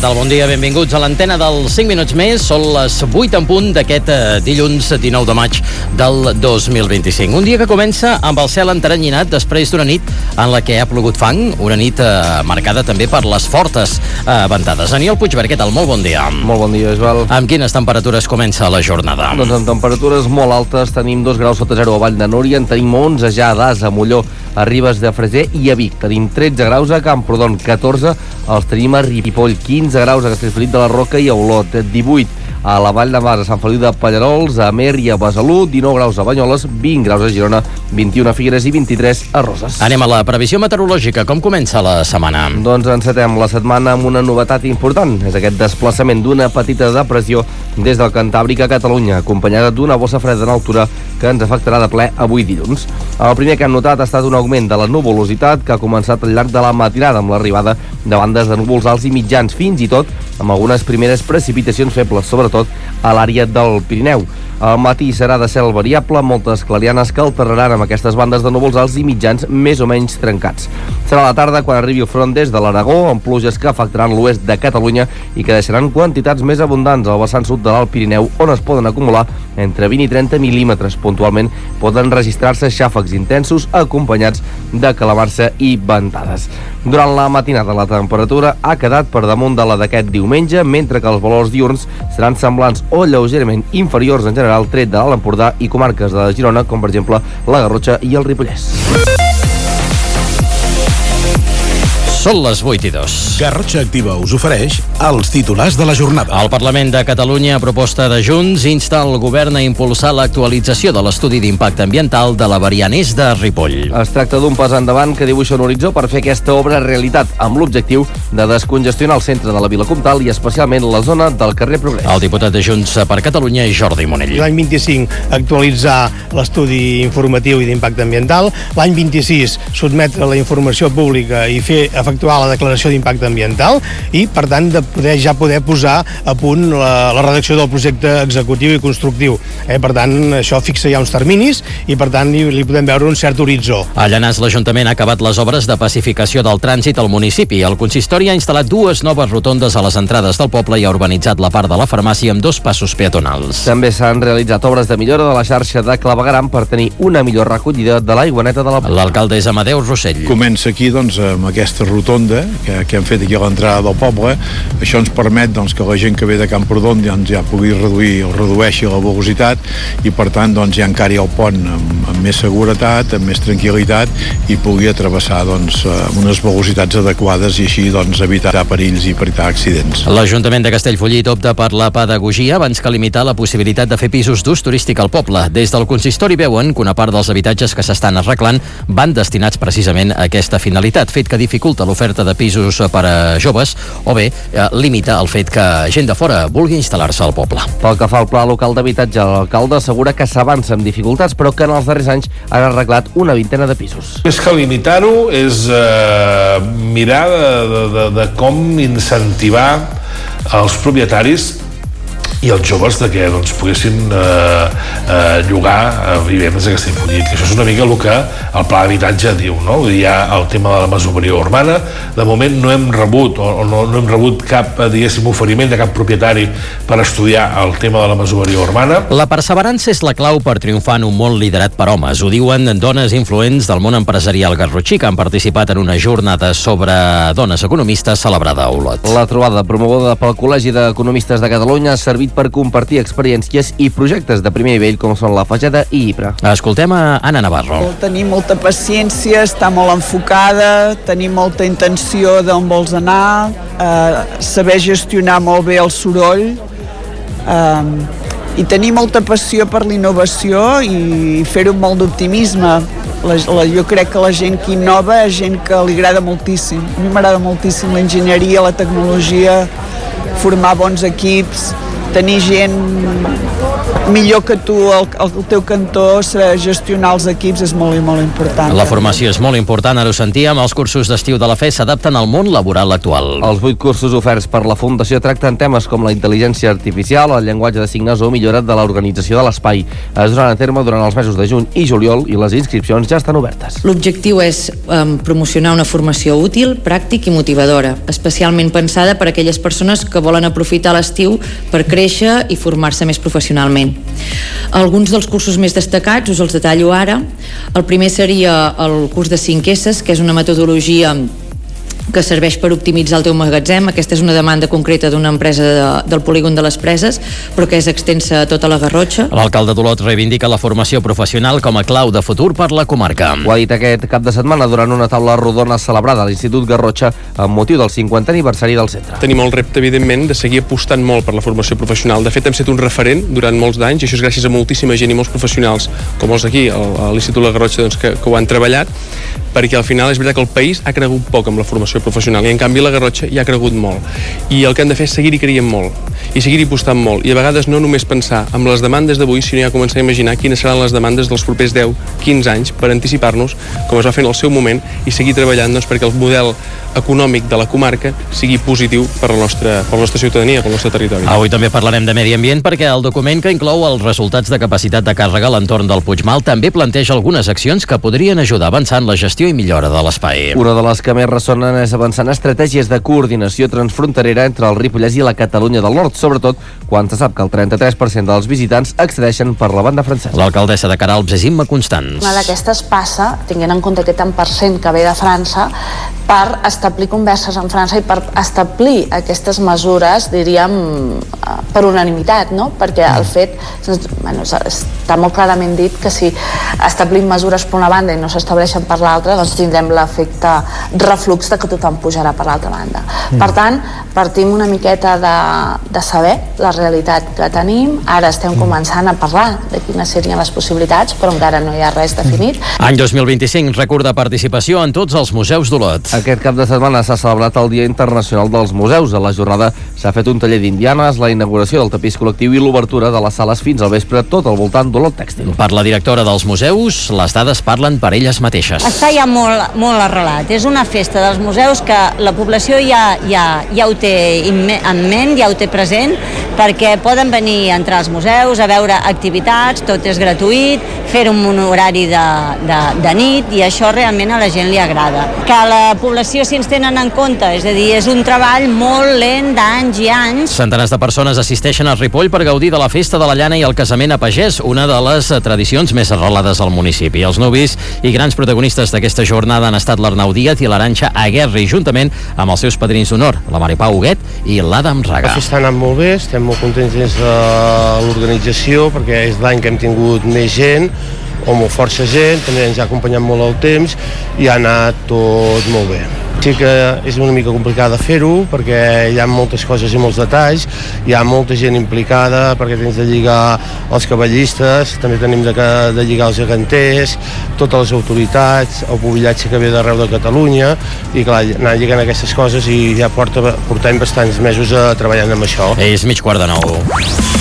tal? Bon dia, benvinguts a l'antena dels 5 minuts més. Són les 8 en punt d'aquest dilluns 19 de maig del 2025. Un dia que comença amb el cel enteranyinat després d'una nit en la que ha plogut fang, una nit marcada també per les fortes ventades. Aniol Puigvert, què tal? Molt bon dia. Molt bon dia, Isbel. Amb quines temperatures comença la jornada? Doncs amb temperatures molt altes, tenim 2 graus sota zero a Vall de Núria, en tenim 11 ja a Das, a Molló, a Ribes de Freser i a Vic. Tenim 13 graus a Camprodon, 14 els tenim a Ripoll, 15 graus a Castellfollit de la Roca i a Olot, 18 a la Vall de Mas, a Sant Feliu de Pallarols, a Amer i a Besalú, 19 graus a Banyoles, 20 graus a Girona, 21 a Figueres i 23 a Roses. Anem a la previsió meteorològica. Com comença la setmana? Doncs encetem la setmana amb una novetat important. És aquest desplaçament d'una petita depressió des del Cantàbric a Catalunya, acompanyada d'una bossa freda en altura que ens afectarà de ple avui dilluns. El primer que hem notat ha estat un augment de la nuvolositat que ha començat al llarg de la matinada amb l'arribada de bandes de núvols alts i mitjans, fins i tot amb algunes primeres precipitacions febles, sobretot a l'àrea del Pirineu. Al matí serà de cel variable, moltes clarianes que alternaran amb aquestes bandes de núvols alts i mitjans més o menys trencats. Serà a la tarda quan arribi el front des de l'Aragó, amb pluges que afectaran l'oest de Catalunya i que deixaran quantitats més abundants al vessant sud de l'Alt Pirineu, on es poden acumular entre 20 i 30 mil·límetres. Puntualment poden registrar-se xàfecs intensos acompanyats de calamarsa i ventades. Durant la matinada la temperatura ha quedat per damunt de la d'aquest diumenge, mentre que els valors diürns seran semblants o lleugerament inferiors en general, tret de l'Alt Empordà i comarques de Girona, com per exemple la Garrotxa i el Ripollès. Són les 8 i 2. Garrotxa Activa us ofereix els titulars de la jornada. El Parlament de Catalunya, a proposta de Junts, insta el govern a impulsar l'actualització de l'estudi d'impacte ambiental de la variant est de Ripoll. Es tracta d'un pas endavant que dibuixa un horitzó per fer aquesta obra realitat, amb l'objectiu de descongestionar el centre de la Vila Comtal i especialment la zona del carrer Progrés. El diputat de Junts per Catalunya és Jordi Monell. L'any 25 actualitzar l'estudi informatiu i d'impacte ambiental, l'any 26 sotmetre la informació pública i fer efectuar la declaració d'impacte ambiental i, per tant, de poder posar a punt la redacció del projecte executiu i constructiu. Per tant, això fixa ja uns terminis i, per tant, li podem veure un cert horitzó. A Llanars, l'Ajuntament ha acabat les obres de pacificació del trànsit al municipi. El consistori ha instal·lat 2 noves rotondes a les entrades del poble i ha urbanitzat la part de la farmàcia amb 2 passos peatonals. També s'han realitzat obres de millora de la xarxa de clavegueram per tenir una millor recollida de l'aigua neta de la... L'alcalde és Amadeu Rossell. Comença aquí, doncs, amb aquesta rotonda que hem fet aquí a l'entrada del poble. Això ens permet, doncs, que la gent que ve de Camprodon ja pugui redueixi la velocitat i, per tant, doncs, ja encari el pont amb més seguretat, amb més tranquil·litat i pugui travessar, doncs, amb unes velocitats adequades i així, doncs, evitar perills i evitar accidents. L'Ajuntament de Castellfollit opta per la pedagogia abans que limitar la possibilitat de fer pisos d'ús turístic al poble. Des del consistori veuen que una part dels habitatges que s'estan arreglant van destinats precisament a aquesta finalitat, fet que dificulta l'oferta de pisos per a joves o bé limita el fet que gent de fora vulgui instal·lar-se al poble. Pel que fa al pla local d'habitatge, l'alcalde assegura que s'avança amb dificultats però que en els darrers anys han arreglat una vintena de pisos. Més que limitar-ho és mirar de com incentivar els propietaris i els joves de que doncs, poguessin llogar vivendes a Castellfollit, que això és una mica el que el pla d'habitatge diu, no? Hi ha el tema de la masoveria urbana. De moment no hem rebut no hem rebut cap, diguéssim, oferiment de cap propietari per estudiar el tema de la masoveria urbana. La perseverança és la clau per triomfar en un món liderat per homes. Ho diuen dones influents del món empresarial garrotxí que han participat en una jornada sobre dones economistes celebrada a Olot. La trobada promoguda pel Col·legi d'Economistes de Catalunya ha servit per compartir experiències i projectes de primer nivell com són la Fageda i IPRA. Escoltem a Anna Navarro. Tenir molta paciència, estar molt enfocada, tenir molta intenció d'on vols anar, saber gestionar molt bé el soroll i tenir molta passió per l'innovació i fer-ho amb molt d'optimisme. Jo crec que la gent que innova és gent que li agrada moltíssim. A mi m'agrada moltíssim l'enginyeria, la tecnologia, formar bons equips, tenir gent millor que tu el teu cantó, gestionar els equips és molt i molt important. La formació és molt important, ara ho sentíem. Els cursos d'estiu de la FE s'adapten al món laboral actual. Els 8 cursos oferts per la Fundació tracten temes com la intel·ligència artificial, el llenguatge de signes o millora de l'organització de l'espai. Es duran a terme durant els mesos de juny i juliol i les inscripcions ja estan obertes. L'objectiu és promocionar una formació útil, pràctica i motivadora, especialment pensada per a aquelles persones que volen aprofitar l'estiu per créixer i formar-se més professionalment. Alguns dels cursos més destacats us els detallo ara. El primer seria el curs de 5S, que és una metodologia que serveix per optimitzar el teu magatzem. Aquesta és una demanda concreta d'una empresa del polígon de les Preses, però que és extensa a tota la Garrotxa. L'alcalde d'Olot reivindica la formació professional com a clau de futur per la comarca. Ho ha dit aquest cap de setmana durant una taula rodona celebrada a l'Institut Garrotxa amb motiu del 50è aniversari del centre. Tenim el repte, evidentment, de seguir apostant molt per la formació professional. De fet, hem estat un referent durant molts d'anys, i això és gràcies a moltíssima gent i molts professionals, com els aquí, a l'Institut de la Garrotxa, doncs, que ho han treballat, perquè al final és veritat que el país ha cregut poc amb la formació professional i en canvi la Garrotxa hi ha cregut molt, i el que hem de fer és seguir-hi creient molt i seguir-hi apostant molt, i a vegades no només pensar en les demandes d'avui, sinó ja començar a imaginar quines seran les demandes dels propers 10-15 anys per anticipar-nos, com es va fer en el seu moment, i seguir treballant doncs, perquè el model econòmic de la comarca sigui positiu per la nostra ciutadania, pel nostre territori. Avui també parlarem de medi ambient perquè el document que inclou els resultats de capacitat de càrrega a l'entorn del Puigmal també planteja algunes accions que podrien ajudar a avançar en la gestió i millora de l'espai. Una de les que més ressonen és avançar en estratègies de coordinació transfronterera entre el Ripollès i la Catalunya del Nord, sobretot quan se sap que el 33% dels visitants accedeixen per la banda francesa. L'alcaldessa de Queralbs és Imma Constants. Una d'aquestes passa, tinguent en compte aquest tant per cent que ve de França, per establir converses amb França i per establir aquestes mesures, diríem, per unanimitat, no? Perquè el fet, està molt clarament dit que si establim mesures per una banda i no s'estableixen per l'altra, doncs tindrem l'efecte reflux de que tothom pujarà per l'altra banda. Per tant, partim una miqueta de saber la realitat que tenim. Ara estem començant a parlar de quines serien les possibilitats, però encara no hi ha res definit. Any 2025, rècord de participació en tots els museus d'Olot. Aquest cap de setmana s'ha celebrat el Dia Internacional dels Museus. A la jornada s'ha fet un taller d'indianes, la inauguració del tapís col·lectiu i l'obertura de les sales fins al vespre, tot al voltant d'Olot Tèxtil. Per la directora dels museus, les dades parlen per elles mateixes. Està ja molt arrelat. És una festa dels museus que la població ja ho té en ment, ja ho té present, perquè poden venir a entrar als museus, a veure activitats, tot és gratuït, fer un horari de nit, i això realment a la gent li agrada. Que la població si ens tenen en compte, és a dir, és un treball molt lent d'anys i anys. Centenars de persones assisteixen a Ripoll per gaudir de la festa de la llana i el casament a pagès, una de les tradicions més arrelades al municipi. Els nuvis i grans protagonistes d'aquesta jornada han estat l'Arnau Díaz i l'Arantxa Aguerri, juntament amb els seus padrins d'honor, la Maripà Huguet i l'Adam Raga. La festa ha anat molt bé, estem molt contents des de l'organització, perquè és l'any que hem tingut més gent, o molt força gent, també ens ha acompanyat molt el temps i ha anat tot molt bé. Sí que és una mica complicat de fer-ho perquè hi ha moltes coses i molts detalls, hi ha molta gent implicada perquè tens de lligar els cavallistes, també tenim de lligar els geganters, totes les autoritats, el pobillatge que ve d'arreu de Catalunya, i clar, anar lligant aquestes coses, i ja portem bastants mesos treballant amb això. És 8:45.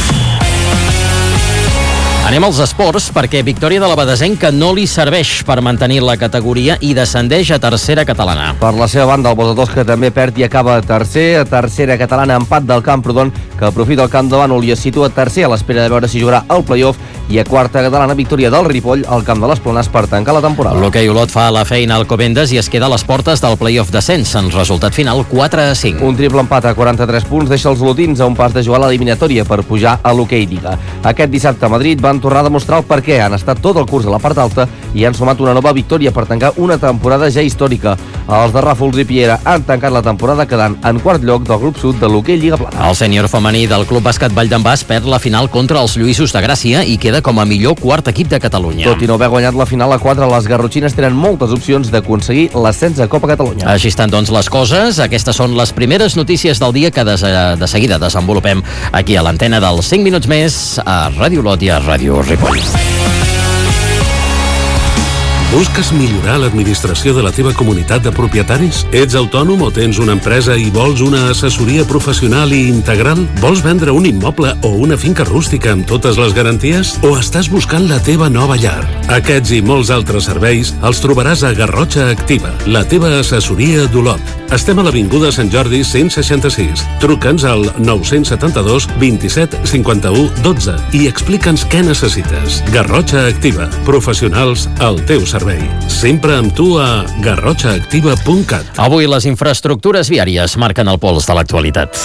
Anem als esports, perquè victòria de la Badesenca no li serveix per mantenir la categoria i descendeix a tercera catalana. Per la seva banda, el Botatós, que també perd i acaba tercer. A tercera catalana, empat del Camprodon, que aprofita el camp de Bànol i es situa tercer a l'espera de veure si jugarà el play-off. I a quarta catalana, victòria del Ripoll al camp de les Planes per tancar la temporada. L'Hoquei Olot fa la feina al Covendes i es queda a les portes del play-off descens, en resultat final 4-5. Un triple empat a 43 punts deixa els olotins a un pas de jugar a l'eliminatòria per pujar a l'Hoquei Lliga. Aquest dissabte a Madrid van tornar a demostrar el perquè. Han estat tot el curs a la part alta i han sumat una nova victòria per tancar una temporada ja històrica. Els de Ràfols i Piera han tancat la temporada quedant en quart lloc del grup sud de l'Hoquei Lliga Plata. El sènior femení del Club Bàsquet Vall d'en Bas perd la final contra els Lluïsos de Gràcia i queda com a millor quart equip de Catalunya. Tot i no haver guanyat la final a 4, les garrotxines tenen moltes opcions d'aconseguir l'ascens a Copa Catalunya. Així estan, doncs, les coses. Aquestes són les primeres notícies del dia que de seguida desenvolupem aquí a l'antena dels 5 minuts més a Ràdio Olot i a Ràdio Ripoll. Busques millorar l'administració de la teva comunitat de propietaris? Ets autònom o tens una empresa i vols una assessoria professional i integral? Vols vendre un immoble o una finca rústica amb totes les garanties? O estàs buscant la teva nova llar? Aquests i molts altres serveis els trobaràs a Garrotxa Activa, la teva assessoria d'Olot. Estem a l'Avinguda Sant Jordi 166. Truca'ns al 972 27 51 12 i explica'ns què necessites. Garrotxa Activa. Professionals al teu servei. Sempre amb tu a garrotxaactiva.cat. Avui les infraestructures viàries marquen el pols de l'actualitat.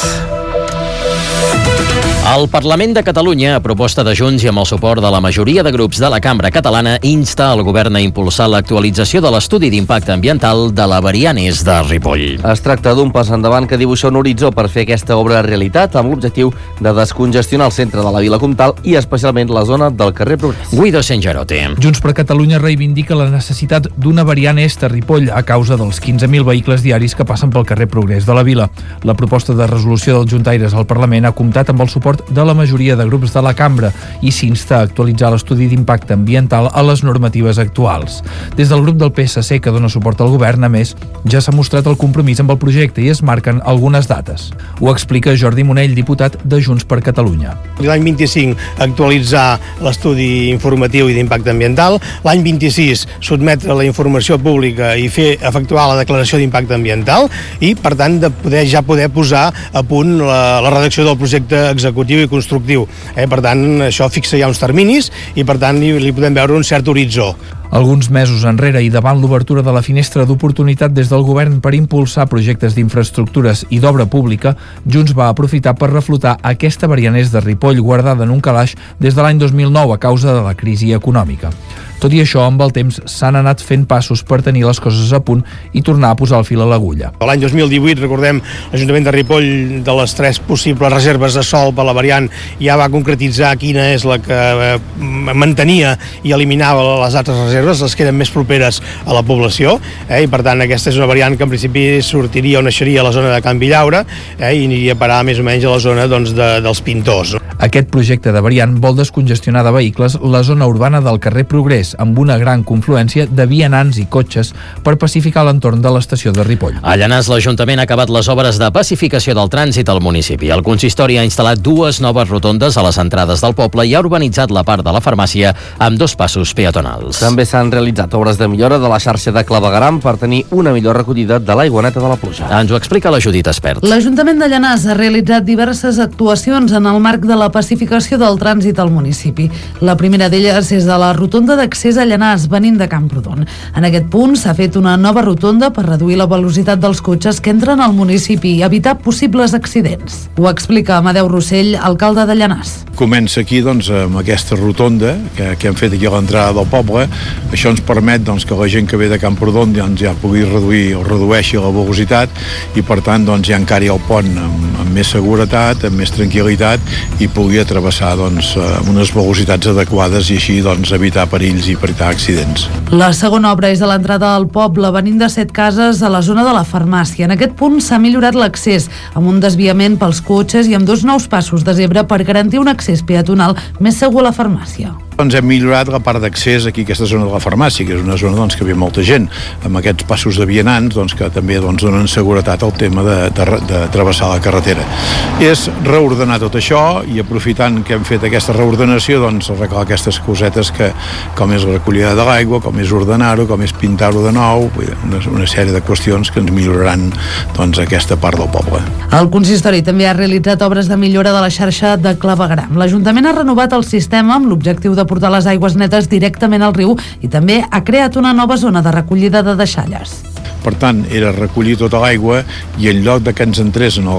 El Parlament de Catalunya, a proposta de Junts i amb el suport de la majoria de grups de la cambra catalana, insta el govern a impulsar l'actualització de l'estudi d'impacte ambiental de la variant est de Ripoll. Es tracta d'un pas endavant que dibuixa un horitzó per fer aquesta obra realitat amb l'objectiu de descongestionar el centre de la vila comtal i especialment la zona del carrer Progrés. Guido Sengerote. Junts per Catalunya reivindica la necessitat d'una variant est a Ripoll a causa dels 15.000 vehicles diaris que passen pel carrer Progrés de la vila. La proposta de resolució dels juntaires al Parlament ha comptat amb el suport de la majoria de grups de la cambra i s'insta a actualitzar l'estudi d'impacte ambiental a les normatives actuals. Des del grup del PSC, que dona suport al govern, a més, ja s'ha mostrat el compromís amb el projecte i es marquen algunes dates. Ho explica Jordi Monell, diputat de Junts per Catalunya. L'any 25 actualitzar l'estudi informatiu i d'impacte ambiental, l'any 26 sotmetre la informació pública i efectuar la declaració d'impacte ambiental i, per tant, ja poder posar a punt la redacció del projecte executiu i constructiu. Per tant, això fixa ja uns terminis i, per tant, li podem veure un cert horitzó. Alguns mesos enrere i davant l'obertura de la finestra d'oportunitat des del govern per impulsar projectes d'infraestructures i d'obra pública, Junts va aprofitar per reflotar aquesta variant est de Ripoll guardada en un calaix des de l'any 2009 a causa de la crisi econòmica. Tot i això, amb el temps s'han anat fent passos per tenir les coses a punt i tornar a posar el fil a l'agulla. L'any 2018, recordem, l'Ajuntament de Ripoll, de les 3 possibles reserves de sòl per la variant, ja va concretitzar quina és la que mantenia i eliminava les altres reserves, les que eren més properes a la població, i per tant aquesta és una variant que en principi sortiria o naixeria a la zona de Can Villaura i aniria a parar més o menys a la zona dels Pintors. Aquest projecte de variant vol descongestionar de vehicles la zona urbana del carrer Progrés, amb una gran confluència de vianants i cotxes per pacificar l'entorn de l'estació de Ripoll. A Llanars, l'Ajuntament ha acabat les obres de pacificació del trànsit al municipi. El consistori ha instal·lat 2 noves rotondes a les entrades del poble i ha urbanitzat la part de la farmàcia amb 2 passos peatonals. També s'han realitzat obres de millora de la xarxa de clavegueram per tenir una millor recollida de l'aigua neta de la pluja. Ens ho explica la Judit Espert. L'Ajuntament de Llanars ha realitzat diverses actuacions en el marc de la pacificació del trànsit al municipi. La primera d'elles és a la rotonda d'accés a Llanars, venint de Camprodon. En aquest punt s'ha fet una nova rotonda per reduir la velocitat dels cotxes que entren al municipi i evitar possibles accidents. Ho explica Amadeu Rossell, alcalde de Llanars. Comença aquí amb aquesta rotonda que hem fet aquí a l'entrada del poble. Això ens permet que la gent que ve de Camprodon ja pugui reduir o redueixi la velocitat i per tant ja encari el pont amb més seguretat, amb més tranquil·litat i pugui travessar amb unes velocitats adequades i així evitar perills i per evitar accidents. La segona obra és a l'entrada del poble, venint de 7 cases a la zona de la farmàcia. En aquest punt s'ha millorat l'accés, amb un desviament pels cotxes i amb 2 nous passos de zebra per garantir un accés peatonal més segur a la farmàcia. Hem millorat la part d'accés aquí a aquesta zona de la farmàcia, que és una zona que ve molta gent, amb aquests passos de vianants que també donen seguretat al tema de travessar la carretera. És reordenar tot això i aprofitant que hem fet aquesta reordenació, arreglar aquestes cosetes com és la recollida de l'aigua, com és ordenar-ho, com és pintar-ho de nou, una sèrie de qüestions que ens milloraran aquesta part del poble. El consistori també ha realitzat obres de millora de la xarxa de clavegueram. L'Ajuntament ha renovat el sistema amb l'objectiu de portar les aigües netes directament al riu i també ha creat una nova zona de recollida de deixalles. Per tant, era recollir tota l'aigua i en lloc de que ens entrés en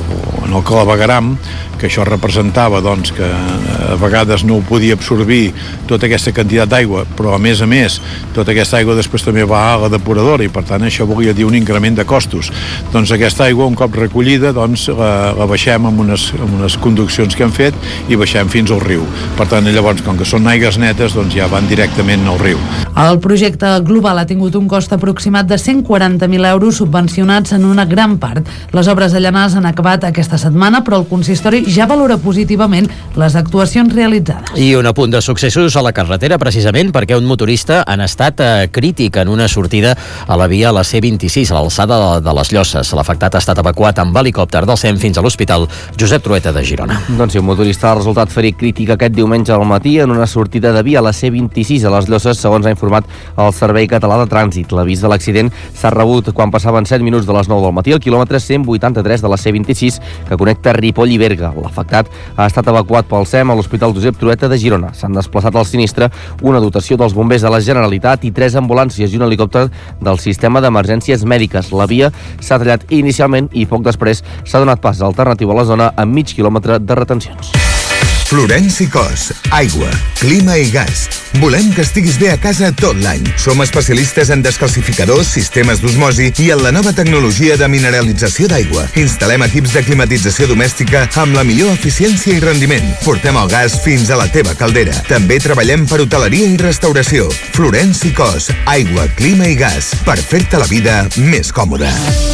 el clavegueram, que això representava que a vegades no ho podia absorbir tota aquesta quantitat d'aigua, però a més, tota aquesta aigua després també va a la depuradora i per tant això volia dir un increment de costos. Aquesta aigua, un cop recollida, la baixem amb unes conduccions que hem fet i baixem fins al riu. Per tant, llavors, com que són aigües netes, ja van directament al riu. El projecte global ha tingut un cost aproximat de 140.000 euros subvencionats en una gran part. Les obres a Llanars han acabat aquesta setmana, però el consistori ja valora positivament les actuacions realitzades. I un apunt de successos a la carretera, precisament perquè un motorista han estat crític en una sortida a la via a la C26, a l'alçada de les Llosses. L'afectat ha estat evacuat amb helicòpter del SEM fins a l'Hospital Josep Trueta de Girona. Doncs sí, un motorista ha resultat ferit crític aquest diumenge al matí en una sortida de via a la C26 a les Llosses, segons ha informat el Servei Català de Trànsit. L'avís de l'accident s'ha rebut quan passaven 7 minuts de les 9 del matí al quilòmetre 183 de la C26 que connecta Ripoll i Berga. L'afectat ha estat evacuat pel SEM a l'Hospital Josep Trueta de Girona. S'han desplaçat al sinistre una dotació dels bombers de la Generalitat i 3 ambulàncies i un helicòpter del sistema d'emergències mèdiques. La via s'ha tallat inicialment i poc després s'ha donat pas alternatiu a la zona amb mig quilòmetre de retencions. Florenci Cos, aigua, clima i gas. Volem que estiguis bé a casa tot l'any. Som especialistes en descalcificadors, sistemes d'osmosi i en la nova tecnologia de mineralització d'aigua. Instal·lem equips de climatització domèstica amb la millor eficiència i rendiment. Portem el gas fins a la teva caldera. També treballem per hoteleria i restauració. Florenci Cos, aigua, clima i gas. Per fer-te la vida més còmoda.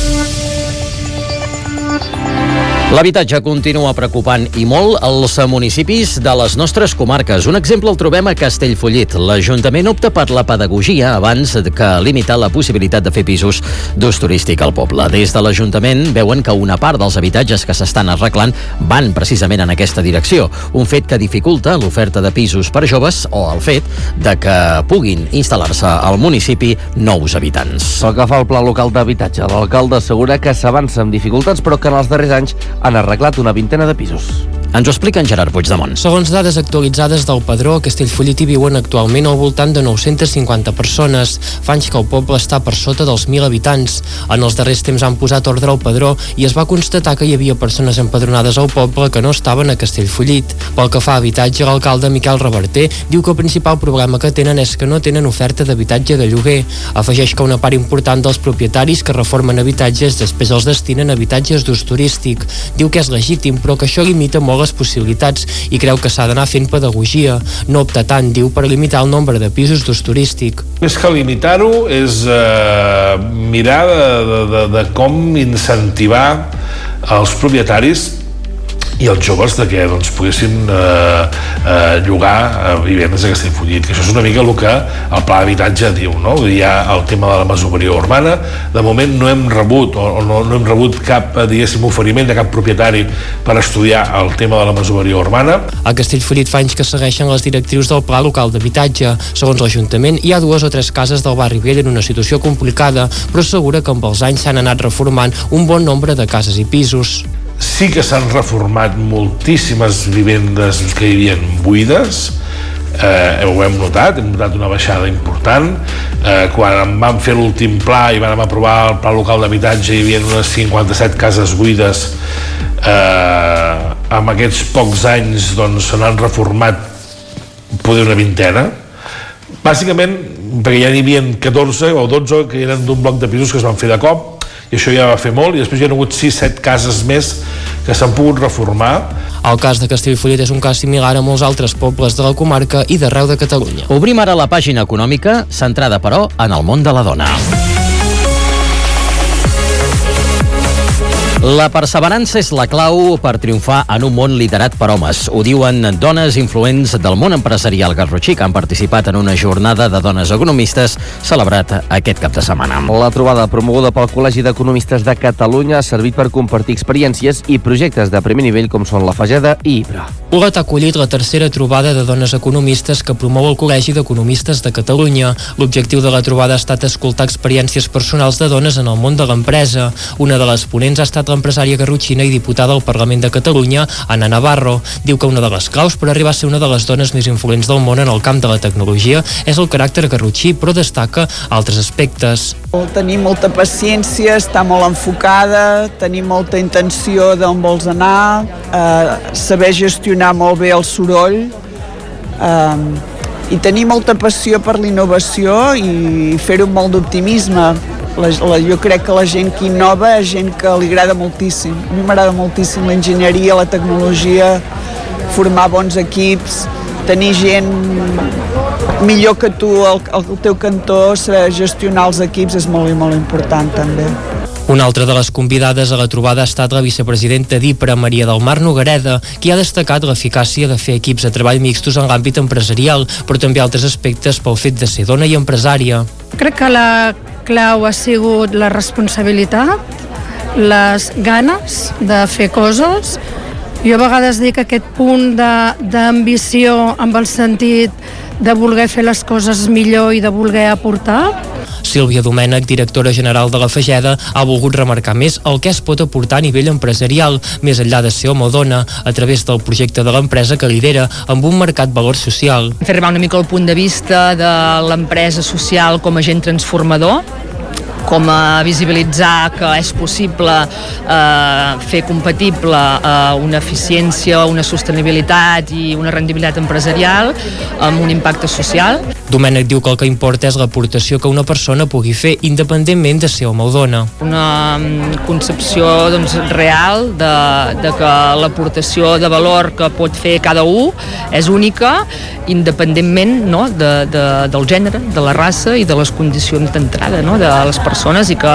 L'habitatge continua preocupant i molt els municipis de les nostres comarques. Un exemple el trobem a Castellfollit. L'Ajuntament opta per la pedagogia abans que limitar la possibilitat de fer pisos d'ús turístic al poble. Des de l'Ajuntament veuen que una part dels habitatges que s'estan arreglant van precisament en aquesta direcció. Un fet que dificulta l'oferta de pisos per joves o el fet de que puguin instal·lar-se al municipi nous habitants. Pel que fa al pla local d'habitatge, l'alcalde assegura que s'avança amb dificultats però que en els darrers anys han arreglat una vintena de pisos. Ens ho explica en Gerard Puigdemont. Segons dades actualitzades del Padró, a Castellfollit hi viuen actualment al voltant de 950 persones. Fa anys que el poble està per sota dels 1.000 habitants. En els darrers temps han posat ordre al Padró i es va constatar que hi havia persones empadronades al poble que no estaven a Castellfollit. Pel que fa a habitatge, l'alcalde Miquel Reverter diu que el principal problema que tenen és que no tenen oferta d'habitatge de lloguer. Afegeix que una part important dels propietaris que reformen habitatges després els destinen a habitatges d'ús turístic. Diu que és legítim, però que això limita molt les possibilitats i creu que s'ha d'anar fent pedagogia. No opta tant, diu, per limitar el nombre de pisos d'ús turístic. Més que limitar-ho és mirar de com incentivar els propietaris i els joves de que poguessin llogar vivendes a Castellfollit, que això és una mica el que el pla d'habitatge diu, no? Hi ha el tema de la masoveria urbana. De moment no hem rebut no hem rebut cap, diguéssim, oferiment de cap propietari per estudiar el tema de la masoveria urbana. A Castellfollit fa anys que segueixen les directrius del pla local d'habitatge. Segons l'Ajuntament, hi ha 2 o 3 cases del barri vell en una situació complicada, però assegura que amb els anys s'han anat reformant un bon nombre de cases i pisos. Sí que s'han reformat moltíssimes vivendes que hi havia buides, ho hem notat una baixada important. Quan vam fer l'últim pla i vam aprovar el pla local d'habitatge hi havia unes 57 cases buides. Amb aquests pocs anys se n'han reformat poder una vintena, bàsicament perquè ja n'hi havia 14 o 12 que eren d'un bloc de pisos que es van fer de cop, i això ja va fer molt, i després hi ha hagut 6-7 cases més que s'han pogut reformar. El cas de Castellfollit és un cas similar a molts altres pobles de la comarca i d'arreu de Catalunya. Obrim ara la pàgina econòmica, centrada, però, en el món de la dona. La perseverança és la clau per triomfar en un món liderat per homes. Ho diuen dones influents del món empresarial garrotxí que han participat en una jornada de dones economistes celebrat aquest cap de setmana. La trobada promoguda pel Col·legi d'Economistes de Catalunya ha servit per compartir experiències i projectes de primer nivell com són la Fageda i Ibra. Ulet ha acollit la tercera trobada de dones economistes que promou el Col·legi d'Economistes de Catalunya. L'objectiu de la trobada ha estat escoltar experiències personals de dones en el món de l'empresa. Una de les ponents ha estat l'empresària garrotxina i diputada al Parlament de Catalunya, Ana Navarro. Diu que una de les claus per arribar a ser una de les dones més influents del món en el camp de la tecnologia és el caràcter garrotxí, però destaca altres aspectes. Tenir molta paciència, estar molt enfocada, tenir molta intenció d'on vols anar, saber gestionar molt bé el soroll, i tenir molta passió per l'innovació i fer-ho amb molt d'optimisme. Jo crec que la gent que innova és gent que li agrada moltíssim. A mi m'agrada moltíssim l'enginyeria, la tecnologia, formar bons equips, tenir gent millor que tu al teu cantó, saber gestionar els equips és molt i molt important també. Una altra de les convidades a la trobada ha estat la vicepresidenta d'IPRA, Maria del Mar Nogareda, qui ha destacat l'eficàcia de fer equips de treball mixtos en l'àmbit empresarial, però també altres aspectes pel fet de ser dona i empresària. Crec que la clau ha sigut la responsabilitat, les ganes de fer coses. Jo a vegades dic aquest punt d'ambició amb el sentit de voler fer les coses millor i de voler aportar. Sílvia Domènech, directora general de la Fageda, ha volgut remarcar més el que es pot aportar a nivell empresarial, més enllà de ser home o dona, a través del projecte de l'empresa que lidera, amb un marcat valor social. Fer arribar una mica el punt de vista de l'empresa social com a agent transformador, com a visibilitzar que és possible fer compatible una eficiència, una sostenibilitat i una rendibilitat empresarial amb un impacte social. Domènech diu que el que importa és l'aportació que una persona pugui fer independentment de ser home o dona. Una concepció real de que l'aportació de valor que pot fer cada un és única, independentment del gènere, de la raça i de les condicions d'entrada de les persones i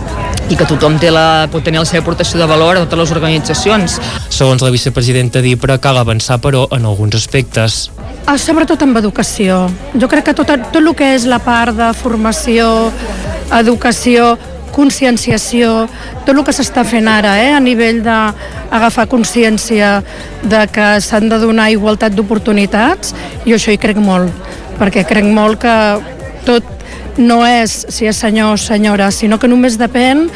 que tothom pot tenir la seva aportació de valor a totes les organitzacions. Segons la vicepresidenta d'IPRA, cal avançar, però, en alguns aspectes. Sobretot amb educació. Jo crec que tot el que és la part de formació, educació, conscienciació, tot el que s'està fent ara a nivell d'agafar consciència de que s'han de donar igualtat d'oportunitats, jo això hi crec molt, perquè crec molt que tot no és si és senyor o senyora, sinó que només depèn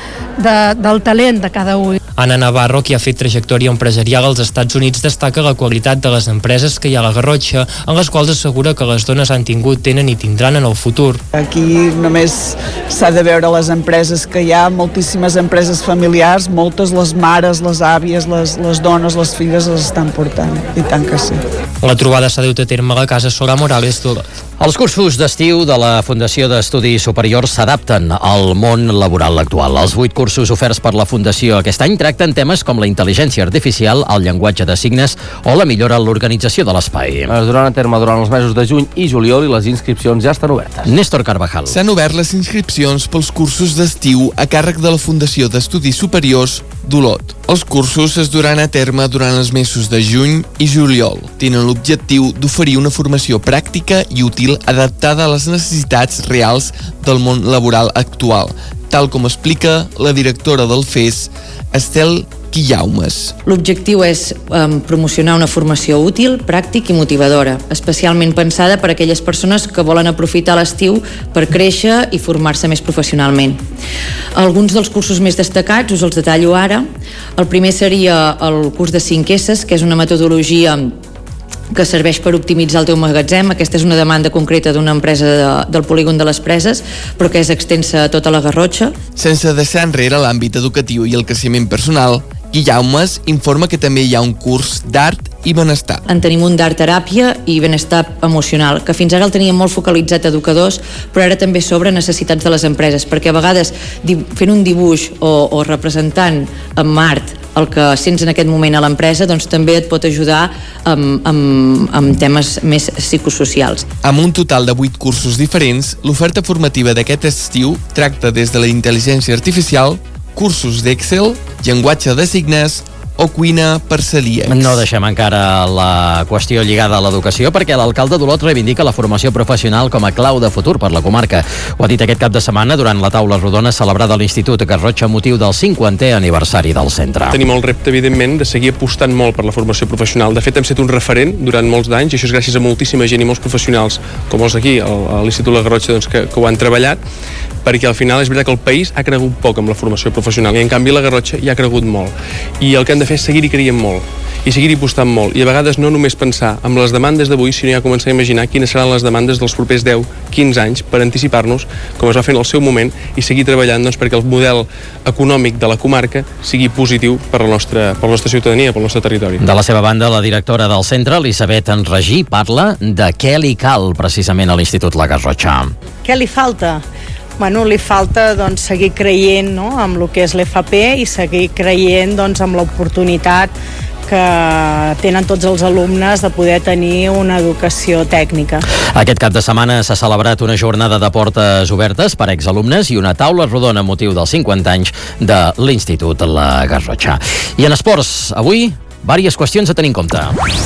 del talent de cada un. Anna Navarro, qui ha fet trajectòria empresarial als Estats Units, destaca la qualitat de les empreses que hi ha a la Garrotxa, en les quals assegura que les dones han tingut, tenen i tindran en el futur. Aquí només s'ha de veure les empreses que hi ha, moltíssimes empreses familiars, moltes, les mares, les àvies, les dones, les filles les estan portant, i tant que sí. La trobada s'ha dut a terme a la Casa Solà Morales d'Olot. Els cursos d'estiu de la Fundació d'Estudis Superiors s'adapten al món laboral actual. Els 8 cursos oferts per la Fundació aquest any tracten temes com la intel·ligència artificial, el llenguatge de signes o la millora en l'organització de l'espai. Es duran a terme durant els mesos de juny i juliol i les inscripcions ja estan obertes. Néstor Carvajal. S'han obert les inscripcions pels cursos d'estiu a càrrec de la Fundació d'Estudis Superiors d'Olot. Els cursos es duran a terme durant els mesos de juny i juliol. Tenen l'objectiu d'oferir una formació pràctica i útil adaptada a les necessitats reals del món laboral actual, tal com explica la directora del FES, Estel Quillaumes. L'objectiu és promocionar una formació útil, pràctic i motivadora, especialment pensada per a aquelles persones que volen aprofitar l'estiu per créixer i formar-se més professionalment. Alguns dels cursos més destacats us els detallo ara. El primer seria el curs de 5S, que és una metodologia que serveix per optimitzar el teu magatzem. Aquesta és una demanda concreta d'una empresa del polígon de les Preses, però que és extensa a tota la Garrotxa. Sense deixar enrere l'àmbit educatiu i el creixement personal, Guillaumes informa que també hi ha un curs d'art i benestar. En tenim un d'art teràpia i benestar emocional, que fins ara el teníem molt focalitzat a educadors, però ara també sobre necessitats de les empreses, perquè a vegades fent un dibuix o representant amb art el que sents en aquest moment a l'empresa, doncs també et pot ajudar amb temes més psicosocials. Amb un total de 8 cursos diferents, l'oferta formativa d'aquest estiu tracta des de la intel·ligència artificial, cursos d'Excel, llenguatge de signes o cuina per celíacs. No deixem encara la qüestió lligada a l'educació perquè l'alcalde d'Olot reivindica la formació professional com a clau de futur per la comarca. Ho ha dit aquest cap de setmana durant la taula rodona celebrada a l'Institut Garrotxa motiu del 50è aniversari del centre. Tenim el repte, evidentment, de seguir apostant molt per la formació professional. De fet, hem estat un referent durant molts d'anys, i això és gràcies a moltíssima gent i molts professionals, com els d'aquí, a l'Institut La Garrotxa, doncs, que ho han treballat, perquè al final és veritat que el país ha cregut poc amb la formació professional i en canvi la Garrotxa hi ha cregut molt. I el que hem de fer és seguir-hi creient molt i seguir-hi apostant molt, i a vegades no només pensar en les demandes d'avui, sinó ja començar a imaginar quines seran les demandes dels propers 10-15 anys per anticipar-nos, com es va fer en el seu moment, i seguir treballant perquè el model econòmic de la comarca sigui positiu per la nostra ciutadania, pel nostre territori. De la seva banda, la directora del centre, Elisabet Enregí, parla de què li cal precisament a l'Institut La Garrotxa. Què li falta? Bueno, li falta seguir creient, no?, amb el que és l'FP i seguir creient amb l'oportunitat que tenen tots els alumnes de poder tenir una educació tècnica. Aquest cap de setmana s'ha celebrat una jornada de portes obertes per a exalumnes i una taula rodona amb motiu dels 50 anys de l'Institut La Garrotxa. I en esports, avui, diverses qüestions a tenir en compte.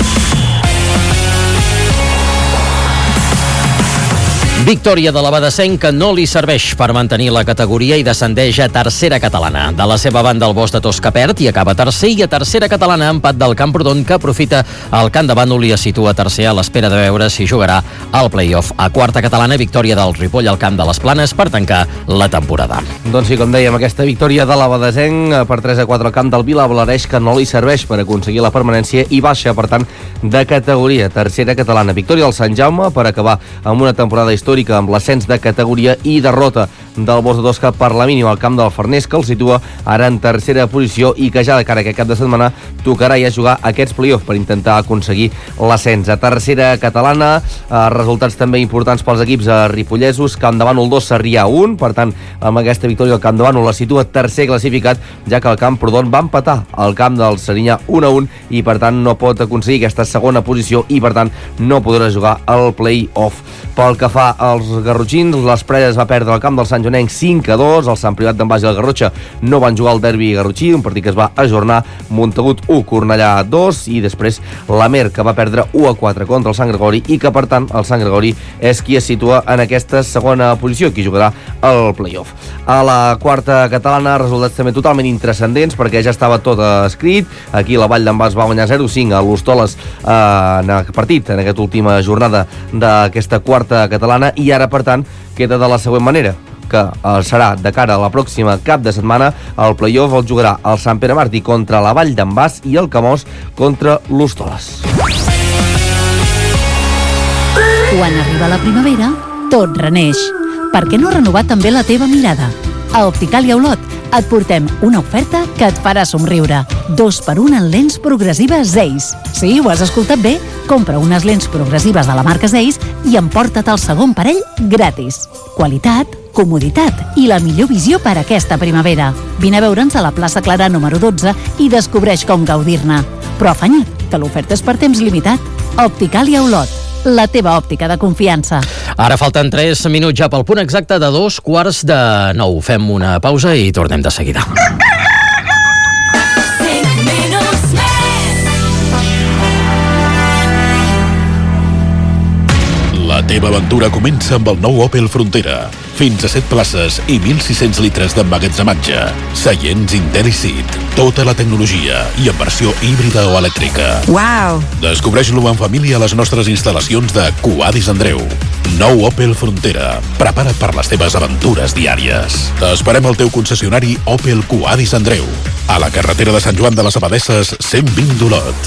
Victòria de l'Abadesenc que no li serveix per mantenir la categoria i descendeix a tercera catalana. De la seva banda el Bosch de Tosca perd i acaba tercer, i a tercera catalana empat del Camprodon que aprofita el Camp de Bànol i es situa tercer a l'espera de veure si jugarà al play-off. A quarta catalana, victòria del Ripoll al Camp de les Planes per tancar la temporada. Doncs sí, com dèiem, aquesta victòria de l'Abadesenc per 3-4 al camp del Vila Blareix que no li serveix per aconseguir la permanència i baixa, per tant, de categoria. Tercera catalana. Victòria del Sant Jaume per acabar amb una temporada històrica amb l'ascens de categoria i derrota del Bosch de Tosca per la mínima al camp del Farners, que el situa ara en tercera posició i que ja de cara a aquest cap de setmana tocarà ja jugar aquests play-off per intentar aconseguir l'ascens. A tercera catalana, resultats també importants pels equips ripollesos. Camp de Bànol 2, Sarrià 1, per tant, amb aquesta victòria el Camp de Bànol la situa tercer classificat, ja que el Camprodon va empatar al camp del Serinyà 1-1 i per tant no pot aconseguir aquesta segona posició i per tant no podrà jugar al play-off. Pel que fa als garrotxins, les Preses va perdre el camp del Sant Joanenc 5-2, el Sant Privat d'en Baix i el Garrotxa no van jugar al derbi garrotxí, un partit que es va ajornar. Montagut 1, Cornellà 2 i després l'Amer, que va perdre 1-4 contra el Sant Gregori i que per tant el Sant Gregori és qui es situa en aquesta segona posició, qui jugarà al play-off. A la quarta catalana, resultats també totalment intrascendents perquè ja estava tot escrit. Aquí la Vall d'en Bas va guanyar 0-5 a l'Hostoles en el partit, en aquesta última jornada d'aquesta quarta catalana, i ara per tant queda de la següent manera, que serà de cara a la pròxima cap de setmana. El play-off el jugarà el Sant Pere Martí contra la Vall d'en Bas i el Camós contra l'Hostoles. Quan arriba la primavera, tot reneix. Per què no renovar també la teva mirada? A Opticàlia Olot et portem una oferta que et farà somriure. 2x1 en lents progressives Zeiss. Sí, ho has escoltat bé. Compra unes lents progressives de la marca Zeiss i emporta't el segon parell gratis. Qualitat, comoditat i la millor visió per a aquesta primavera. Vine a veure'ns a la plaça Clarà número 12 i descobreix com gaudir-ne. Però afanya't, que l'oferta és per temps limitat. Opticàlia Olot, la teva òptica de confiança. Ara falten 3 minuts ja pel punt exacte de 8:45. Fem una pausa i tornem de seguida. La teva aventura comença amb el nou Opel Frontera. Fins a 7 places i 1.600 litres d'emmagatzematge. Seients IntelliSeat. Tota la tecnologia i en versió híbrida o elèctrica. Uau! Descobreix-lo en família a les nostres instal·lacions de Cuadri Sant Andreu. Nou Opel Frontera. Prepara't per les teves aventures diàries. T'esperem al teu concessionari Opel Cuadri Sant Andreu. A la carretera de Sant Joan de les Abadesses, 120 d'Olot.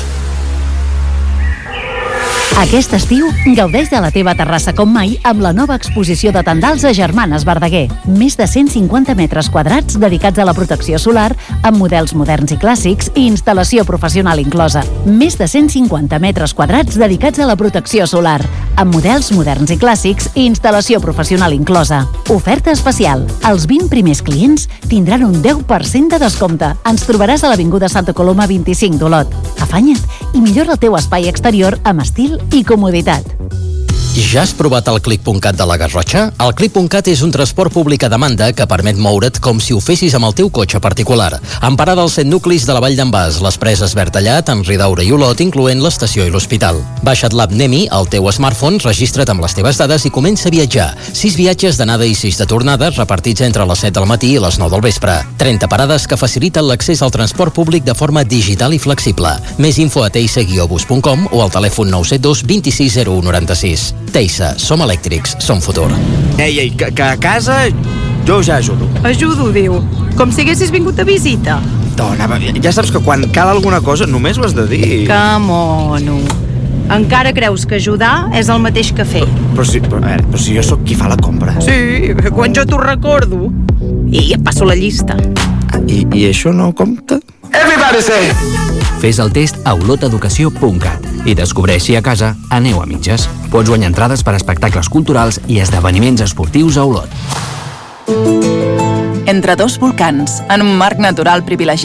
Aquest estiu, gaudeix de la teva terrassa com mai amb la nova exposició de tendals a Germanes Verdaguer. Més de 150 metres quadrats dedicats a la protecció solar amb models moderns i clàssics i instal·lació professional inclosa. Més de 150 metres quadrats dedicats a la protecció solar amb models moderns i clàssics i instal·lació professional inclosa. Oferta especial. Els 20 primers clients tindran un 10% de descompte. Ens trobaràs a l'Avinguda Santa Coloma 25 d'Olot. Afanya't i millora el teu espai exterior amb estil i comoditat. Ja has provat el Click.cat de la Garrotxa? El Click.cat és un transport públic a demanda que permet moure't com si ho fessis amb el teu cotxe particular. Amb parada als 7 nuclis de la Vall d'en Bas, les Preses, Bertallat, en Ridaura i Olot, incloent l'estació i l'hospital. Baixa't l'app Nemi al teu smartphone, registra't amb les teves dades i comença a viatjar. 6 viatges d'anada i 6 de tornada, repartits entre les 7 del matí i les 9 del vespre. 30 parades que faciliten l'accés al transport públic de forma digital i flexible. Més info a teisa-bus.com o al telèfon 972 26 01 96. Teisa, som elèctrics, som futur. Ei, que a casa jo ja ajudo. Ajudo, diu. Com si haguessis vingut a visita. Dona, ja saps que quan cal alguna cosa només ho has de dir. Que mono. Encara creus que ajudar és el mateix que fer. Però si jo sóc qui fa la compra. Sí, quan jo t'ho recordo. I et passo la llista. I això no compta? Everybody say! Fes el test a oloteducació.cat i descobreix si a casa aneu a mitges. Pots guanyar entrades per a espectacles culturals i esdeveniments esportius a Olot. Entre dos volcans, en un marc natural privilegiat,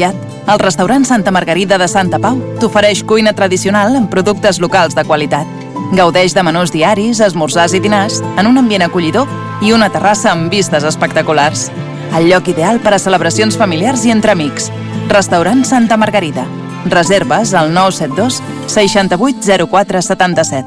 El restaurant Santa Margarida de Santa Pau t'ofereix cuina tradicional amb productes locals de qualitat. Gaudeix de menús diaris, esmorzars i dinars en un ambient acollidor i una terrassa amb vistes espectaculars. El lloc ideal per a celebracions familiars i entre amics. Restaurant Santa Margarida. Reserves al 972 68 04 77.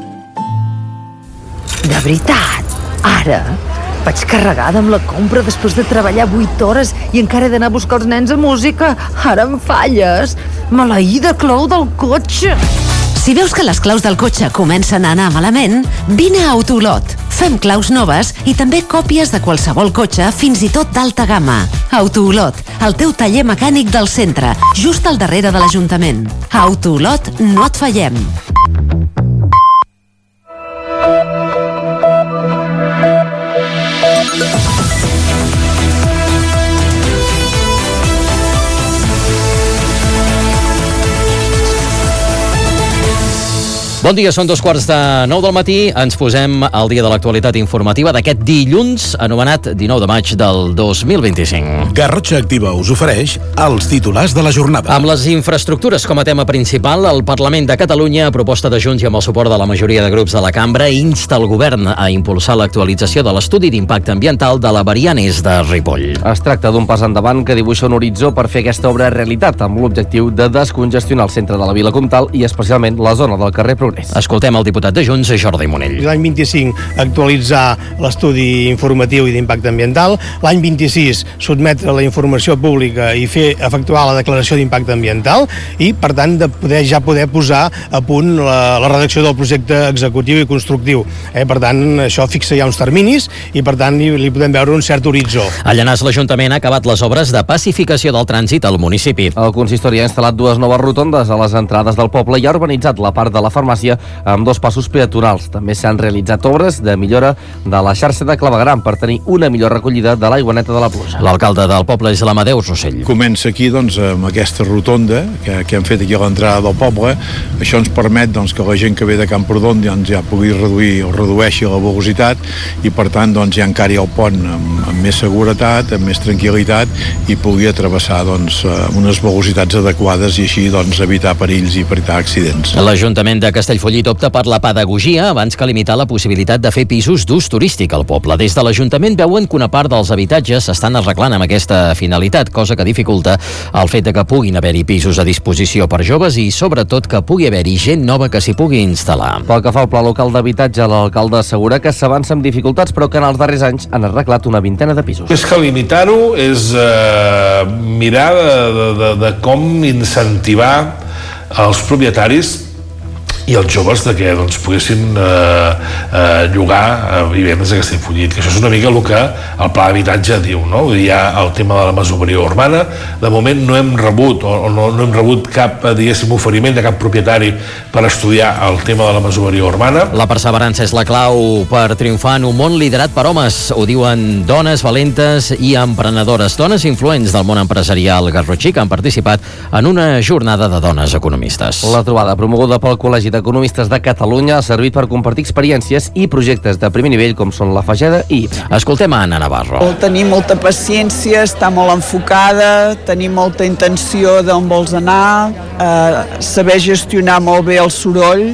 De veritat, ara vaig carregada amb la compra després de treballar 8 hores i encara he d'anar a buscar els nens a música. Ara em falles. Maleïda clau del cotxe. Si veus que les claus del cotxe comencen a anar malament, vine a Autolot. Fem claus noves i també còpies de qualsevol cotxe, fins i tot d'alta gamma. Autolot, el teu taller mecànic del centre, just al darrere de l'Ajuntament. Autolot, no et fallem. Bon dia, són 2:15 del matí. Ens posem al dia de l'actualitat informativa d'aquest dilluns, anomenat 19 de maig del 2025. Garrotxa Activa us ofereix els titulars de la jornada. Amb les infraestructures com a tema principal, el Parlament de Catalunya, a proposta de Junts i amb el suport de la majoria de grups de la cambra, insta el govern a impulsar l'actualització de l'estudi d'impacte ambiental de la variant est de Ripoll. Es tracta d'un pas endavant que dibuixa un horitzó per fer aquesta obra realitat, amb l'objectiu de descongestionar el centre de la Vila Comtal i especialment la zona del carrer Progrés. Escoltem el diputat de Junts, Jordi Monell. L'any 25 actualitzar l'estudi informatiu i d'impacte ambiental, l'any 26 sotmetre la informació pública i efectuar la declaració d'impacte ambiental i, per tant, de poder posar a punt la redacció del projecte executiu i constructiu. Per tant, això fixa ja uns terminis i, per tant, li podem veure un cert horitzó. A Llanars, l'Ajuntament ha acabat les obres de pacificació del trànsit al municipi. El consistori ha instal·lat 2 noves rotondes a les entrades del poble i ha urbanitzat la part de la farmàcia amb 2 passos peatonals. També s'han realitzat obres de millora de la xarxa de clavegueram per tenir una millor recollida de l'aigua neta de la pluja. L'alcalde del poble és l'Amadeu Rossell. Comença aquí amb aquesta rotonda que hem fet aquí a l'entrada del poble. Això ens permet que la gent que ve de Camprodon ja pugui reduir o redueixi la velocitat i, per tant, ja encari el pont amb més seguretat, amb més tranquil·litat i pugui travessar amb unes velocitats adequades i així evitar perills i evitar accidents. L'Ajuntament de Castellfollit opta per la pedagogia abans que limitar la possibilitat de fer pisos d'ús turístic al poble. Des de l'Ajuntament veuen que una part dels habitatges s'estan arreglant amb aquesta finalitat, cosa que dificulta el fet de que puguin haver-hi pisos a disposició per joves i, sobretot, que pugui haver-hi gent nova que s'hi pugui instal·lar. Pel que fa al pla local d'habitatge, l'alcalde assegura que s'avança amb dificultats, però que en els darrers anys han arreglat una vintena de pisos. Més que limitar-ho és mirar de com incentivar els propietaris i els joves que poguessin llogar vivendes a Castellfollit, que això és una mica el que el pla d'habitatge diu, no? Hi ha el tema de la masoveria urbana. De moment no hem rebut no hem rebut cap, diguéssim, oferiment de cap propietari per estudiar el tema de la masoveria urbana. La perseverança és la clau per triomfar en un món liderat per homes. Ho diuen dones valentes i emprenedores, dones influents del món empresarial garrotxí que han participat en una jornada de dones economistes. La trobada promoguda pel Col·legi d'Economistes de Catalunya ha servit per compartir experiències i projectes de primer nivell com són la Fageda i IBRA. Escoltem a Anna Navarro. Tenir molta paciència, estar molt enfocada, tenir molta intenció d'on vols anar, saber gestionar molt bé el soroll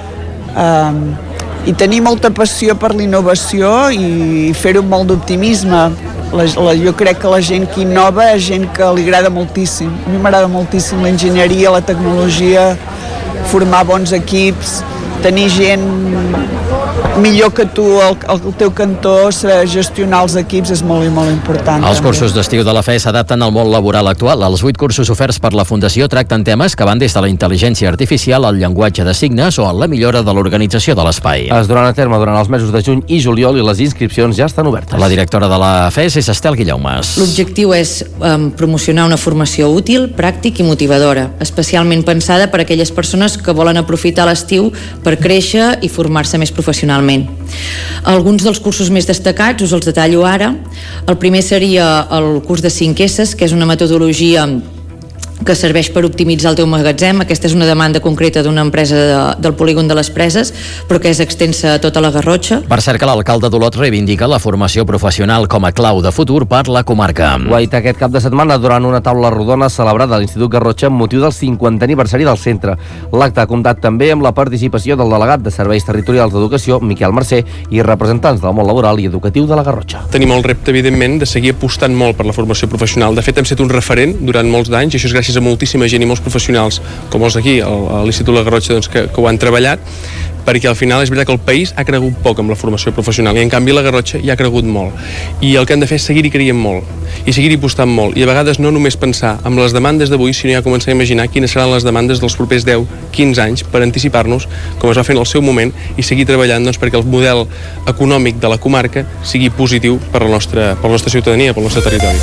i tenir molta passió per l'innovació i fer-ho amb molt d'optimisme. Jo crec que la gent que innova és gent que li agrada moltíssim. A mi m'agrada moltíssim l'enginyeria, la tecnologia, formar bons equips, tenir gent millor que tu al teu cantó, gestionar els equips és molt i molt important. Els cursos d'estiu de la FE s'adapten al món laboral actual. Els 8 cursos oferts per la Fundació tracten temes que van des de la intel·ligència artificial al llenguatge de signes o a la millora de l'organització de l'espai. Es duran a terme durant els mesos de juny i juliol i les inscripcions ja estan obertes. La directora de la FES és Estel Guillaumes. L'objectiu és promocionar una formació útil, pràctic i motivadora, especialment pensada per a aquelles persones que volen aprofitar l'estiu per créixer i formar-se més professionalment. Alguns dels cursos més destacats us els detallo ara. El primer seria el curs de 5S, que és una metodologia que serveix per optimitzar el teu magatzem. Aquesta és una demanda concreta d'una empresa del polígon de les Preses, però que és extensa a tota la Garrotxa. Per cert, que l'alcalde d'Olot reivindica la formació professional com a clau de futur per la comarca. Ho ha dit aquest cap de setmana durant una taula rodona celebrada a l'Institut Garrotxa amb motiu del 50è aniversari del centre. L'acte ha comptat també amb la participació del delegat de Serveis Territorials d'Educació, Miquel Mercè, i representants del món laboral i educatiu de la Garrotxa. Tenim el repte, evidentment, de seguir apostant molt per la formació professional. De fet, hem estat un referent durant molts d'anys, i això és gràcies a moltíssima gent i molts professionals, com els d'aquí, a l'Institut de la Garrotxa, doncs, que ho han treballat, perquè al final és veritat que el país ha cregut poc amb la formació professional i en canvi la Garrotxa hi ha cregut molt, i el que han de fer és seguir-hi creient molt i seguir-hi apostant molt, i a vegades no només pensar en les demandes d'avui, sinó ja començar a imaginar quines seran les demandes dels propers 10-15 anys per anticipar-nos, com es va fer en el seu moment, i seguir treballant doncs, perquè el model econòmic de la comarca sigui positiu per la nostra ciutadania, pel nostre territori.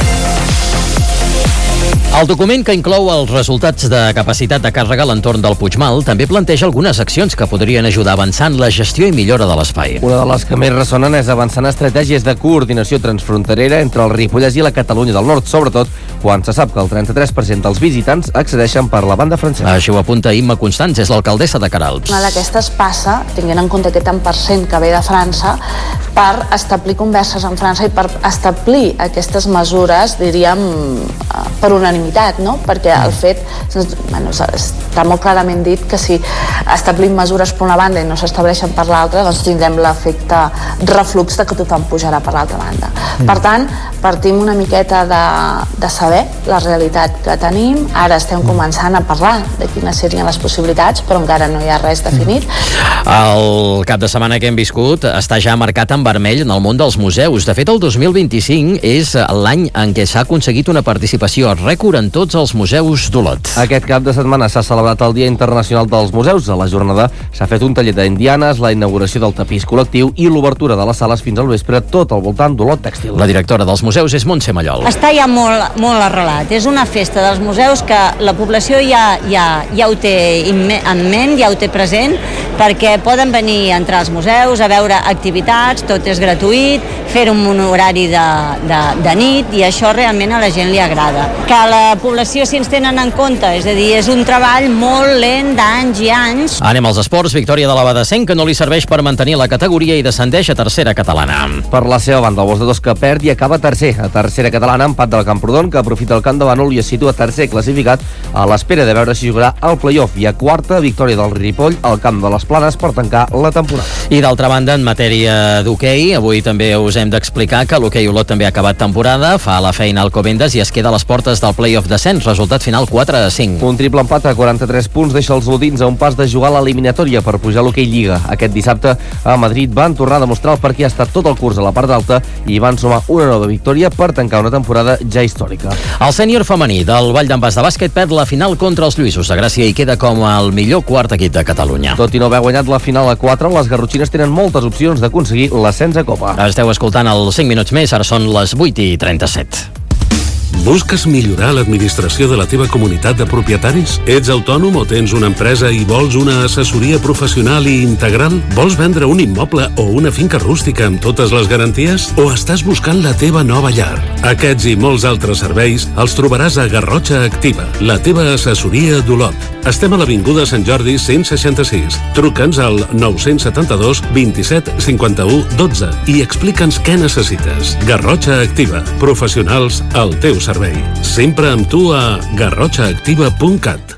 El document, que inclou els resultats de capacitat de càrrega a l'entorn del Puigmal, també planteja algunes accions que podrien ajudar a avançar en la gestió i millora de l'espai. Una de les que més ressonen és avançar en estratègies de coordinació transfronterera entre el Ripollès i la Catalunya del Nord, sobretot quan se sap que el 33% dels visitants accedeixen per la banda francesa. Això ho apunta Imma Constants, és l'alcaldessa de Queralbs. Una d'aquestes passa, tenint en compte aquest tant per cent que ve de França, per establir converses amb França i per establir aquestes mesures, diríem, per unanimitat, no? Perquè el fet, està molt clarament dit que si establim mesures per una banda i no s'estableixen per l'altra, doncs tindrem l'efecte reflux de que tothom pujarà per l'altra banda. Per tant, partim una miqueta de saber la realitat que tenim. Ara estem començant a parlar de quines serien les possibilitats, però encara no hi ha res definit. El cap de setmana que hem viscut està ja marcat en vermell en el món dels museus. De fet, el 2025 és l'any en què s'ha aconseguit una participació rècord en tots els museus d'Olot. Aquest cap de setmana s'ha celebrat el Dia Internacional dels Museus. A la jornada s'ha fet un taller d'indianes, la inauguració del tapís col·lectiu i l'obertura de les sales fins al vespre, tot al voltant d'Olot Tèxtil. La directora dels museus és Montse Mallol. Està ja molt arrelat. És una festa dels museus que la població ja ho té en ment, ja ho té present, perquè poden venir a entrar als museus, a veure activitats, tot és gratuït, fer un horari de nit, i això realment a la gent li agrada. Que la població s'hi ens tenen en compte, és a dir, és un treball molt lent d'anys i anys. Anem als esports. Victòria de l'Abadessenc, que no li serveix per mantenir la categoria i descendeix a tercera catalana. Per la seva banda, el Bos de Dos, que perd i acaba tercer. A tercera catalana, empat del Camprodon, que aprofita el camp de Bànol i es situa tercer classificat a l'espera de veure si jugarà al play-off. I a quarta, victòria del Ripoll al camp de les Planes per tancar la temporada. I d'altra banda, en matèria d'hoquei, avui també us hem d'explicar que l'hoquei Olot també ha acabat temporada, fa la feina al Covendes i es queda a les portes del play-off descens, resultat final 4-5. Un triple empat a 43 punts deixa els lodins a un pas de jugar l'eliminatòria per pujar a l'hoquei Lliga. Aquest dissabte a Madrid van tornar a demostrar per què ha estat tot el curs a la part alta i van sumar una nova victòria per tancar una temporada ja històrica. El sènior femení del Vall d'en Bas de bàsquet perd la final contra els Lluïsos de Gràcia i queda com el millor quart equip de Catalunya. Tot i no haver guanyat la final a 4, les garrotxines tenen moltes opcions d'aconseguir l'ascens a Copa. Esteu escoltant els 5 minuts més, ara són les 8:37. Busques millorar l'administració de la teva comunitat de propietaris? Ets autònom o tens una empresa i vols una assessoria professional i integral? Vols vendre un immoble o una finca rústica amb totes les garanties? O estàs buscant la teva nova llar? Aquests i molts altres serveis els trobaràs a Garrotxa Activa, la teva assessoria d'Olot. Estem a l'Avinguda Sant Jordi 166. Truca'ns al 972 27 51 12 i explica'ns què necessites. Garrotxa Activa, professionals al teu servei. Sempre amb tu a garrotxaactiva.cat.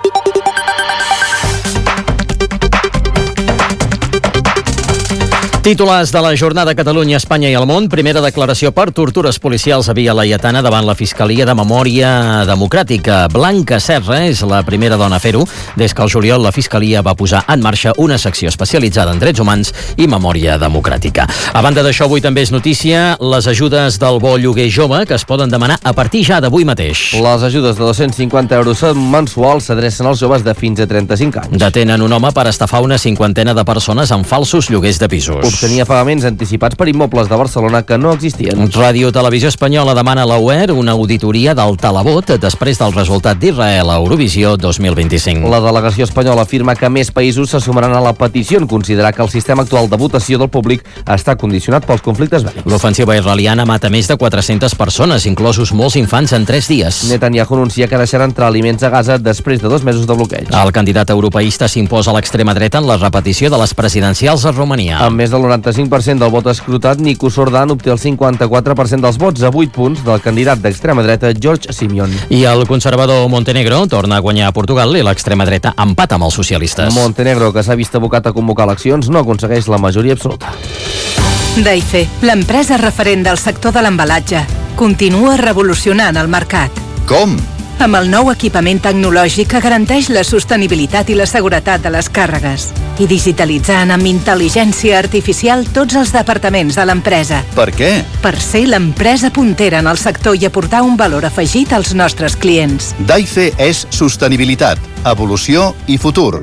Titulars de la jornada a Catalunya, Espanya i el món. Primera declaració per tortures policials a Via Laietana davant la Fiscalia de Memòria Democràtica. Blanca Serra és la primera dona a fer-ho des que al juliol la Fiscalia va posar en marxa una secció especialitzada en drets humans i memòria democràtica. A banda d'això, avui també és notícia les ajudes del bo lloguer jove que es poden demanar a partir ja d'avui mateix. Les ajudes de 250 euros mensuals s'adrecen als joves de fins a 35 anys. Detenen un home per estafar una cinquantena de persones amb falsos lloguers de pisos. tenia pagaments anticipats per immobles de Barcelona que no existien. Ràdio Televisió Espanyola demana a la UER una auditoria del televot després del resultat d'Israel a Eurovisió 2025. La delegació espanyola afirma que més països se sumaran a la petició en considerar que el sistema actual de votació del públic està condicionat pels conflictes bèl·lics. L'ofensiva israeliana mata més de 400 persones, inclosos molts infants en 3 dies. Netanyahu anuncia que deixarà entrar aliments a Gaza després de 2 mesos de bloqueig. El candidat europeista s'imposa a l'extrema dreta en la repetició de les presidencials a Romania. Amb més del 95% del vot escrutat, Nicu Sordan obté el 54% dels vots a 8 punts del candidat d'extrema dreta George Simeon. I el conservador Montenegro torna a guanyar a Portugal i l'extrema dreta empata amb els socialistes. Montenegro, que s'ha vist abocat a convocar eleccions, no aconsegueix la majoria absoluta. Daife, l'empresa referent del sector de l'embalatge, continua revolucionant el mercat. Com? Amb el nou equipament tecnològic que garanteix la sostenibilitat i la seguretat de les càrregues i digitalitzant amb intel·ligència artificial tots els departaments de l'empresa. Per què? Per ser l'empresa puntera en el sector i aportar un valor afegit als nostres clients. Daife és sostenibilitat, evolució i futur.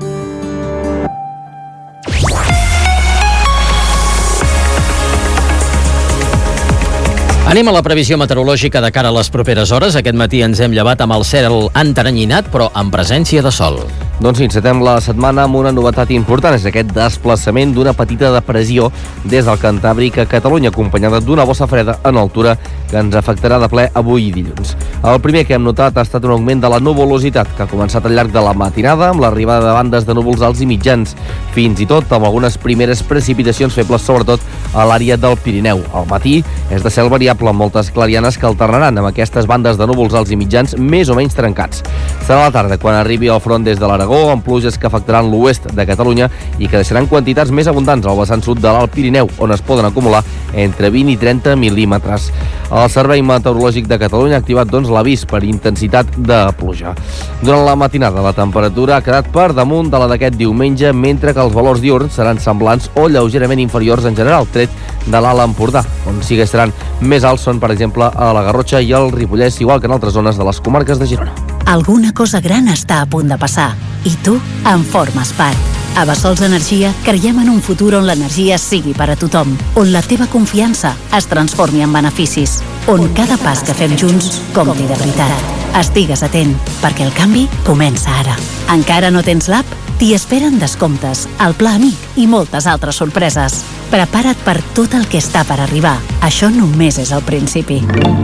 Anem a la previsió meteorològica de cara a les properes hores. Aquest matí ens hem llevat amb el cel enteranyinat, però amb presència de sol. Doncs encetem la setmana amb una novetat important, és aquest desplaçament d'una petita depressió des del Cantàbric a Catalunya, acompanyada d'una bossa freda en altura que ens afectarà de ple avui dilluns. El primer que hem notat ha estat un augment de la nuvolositat, que ha començat al llarg de la matinada amb l'arribada de bandes de núvols alts i mitjans, fins i tot amb algunes primeres precipitacions febles, sobretot a l'àrea del Pirineu. Al matí és de cel variable amb moltes clarianes que alternaran amb aquestes bandes de núvols alts i mitjans més o menys trencats. Serà a la tarda quan arribi el front des de l'Aragó, amb pluges que afectaran l'oest de Catalunya i que deixaran quantitats més abundants al vessant sud de l'Alt Pirineu, on es poden acumular entre 20 i 30 mil·límetres. El Servei Meteorològic de Catalunya ha activat doncs l'avís per intensitat de pluja. Durant la matinada la temperatura ha quedat per damunt de la d'aquest diumenge, mentre que els valors diurns seran semblants o lleugerament inferiors en general, tret de l'Alt Empordà, on sí que seran més alts són, per exemple, a la Garrotxa i el Ripollès, igual que en altres zones de les comarques de Girona. Alguna cosa gran està a punt de passar i tu en formes part. A Bessols Energia creiem en un futur on l'energia sigui per a tothom, on la teva confiança es transformi en beneficis, on cada pas que fem junts compti de veritat. Estigues atent, perquè el canvi comença ara. Encara no tens l'app? T'hi esperen descomptes, el Pla Amic i moltes altres sorpreses. Prepara't per tot el que està per arribar. Això només és el principi.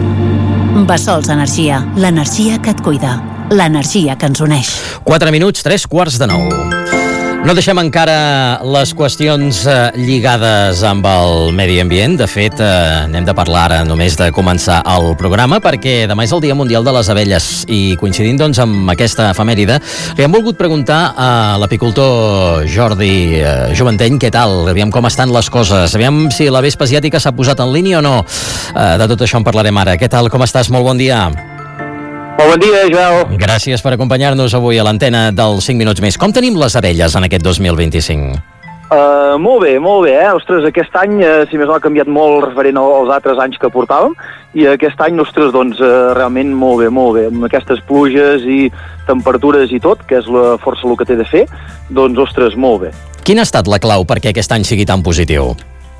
Bessols Energia, l'energia que et cuida, l'energia que ens uneix. 4 minuts, 3:45. No deixem encara les qüestions lligades amb el medi ambient. De fet, n'hem de parlar ara només de començar el programa, perquè demà és el Dia Mundial de les Abelles i coincidint doncs amb aquesta efemèride, li hem volgut preguntar a l'apicultor Jordi Joventeny què tal, aviam com estan les coses, aviam si la vespa asiàtica s'ha posat en línia o no. De tot això en parlarem ara. Què tal, com estàs? Molt bon dia. Molt bon dia, Joel. Gràcies per acompanyar-nos avui a l'antena dels 5 minuts més. Com tenim les abelles en aquest 2025? Molt bé, Ostres, aquest any, si més no, ha canviat molt referent als altres anys que portàvem, i aquest any, ostres, doncs, realment molt bé, amb aquestes pluges i temperatures i tot, que és força el que té de fer, doncs, ostres, molt bé. Quina ha estat la clau perquè aquest any sigui tan positiu?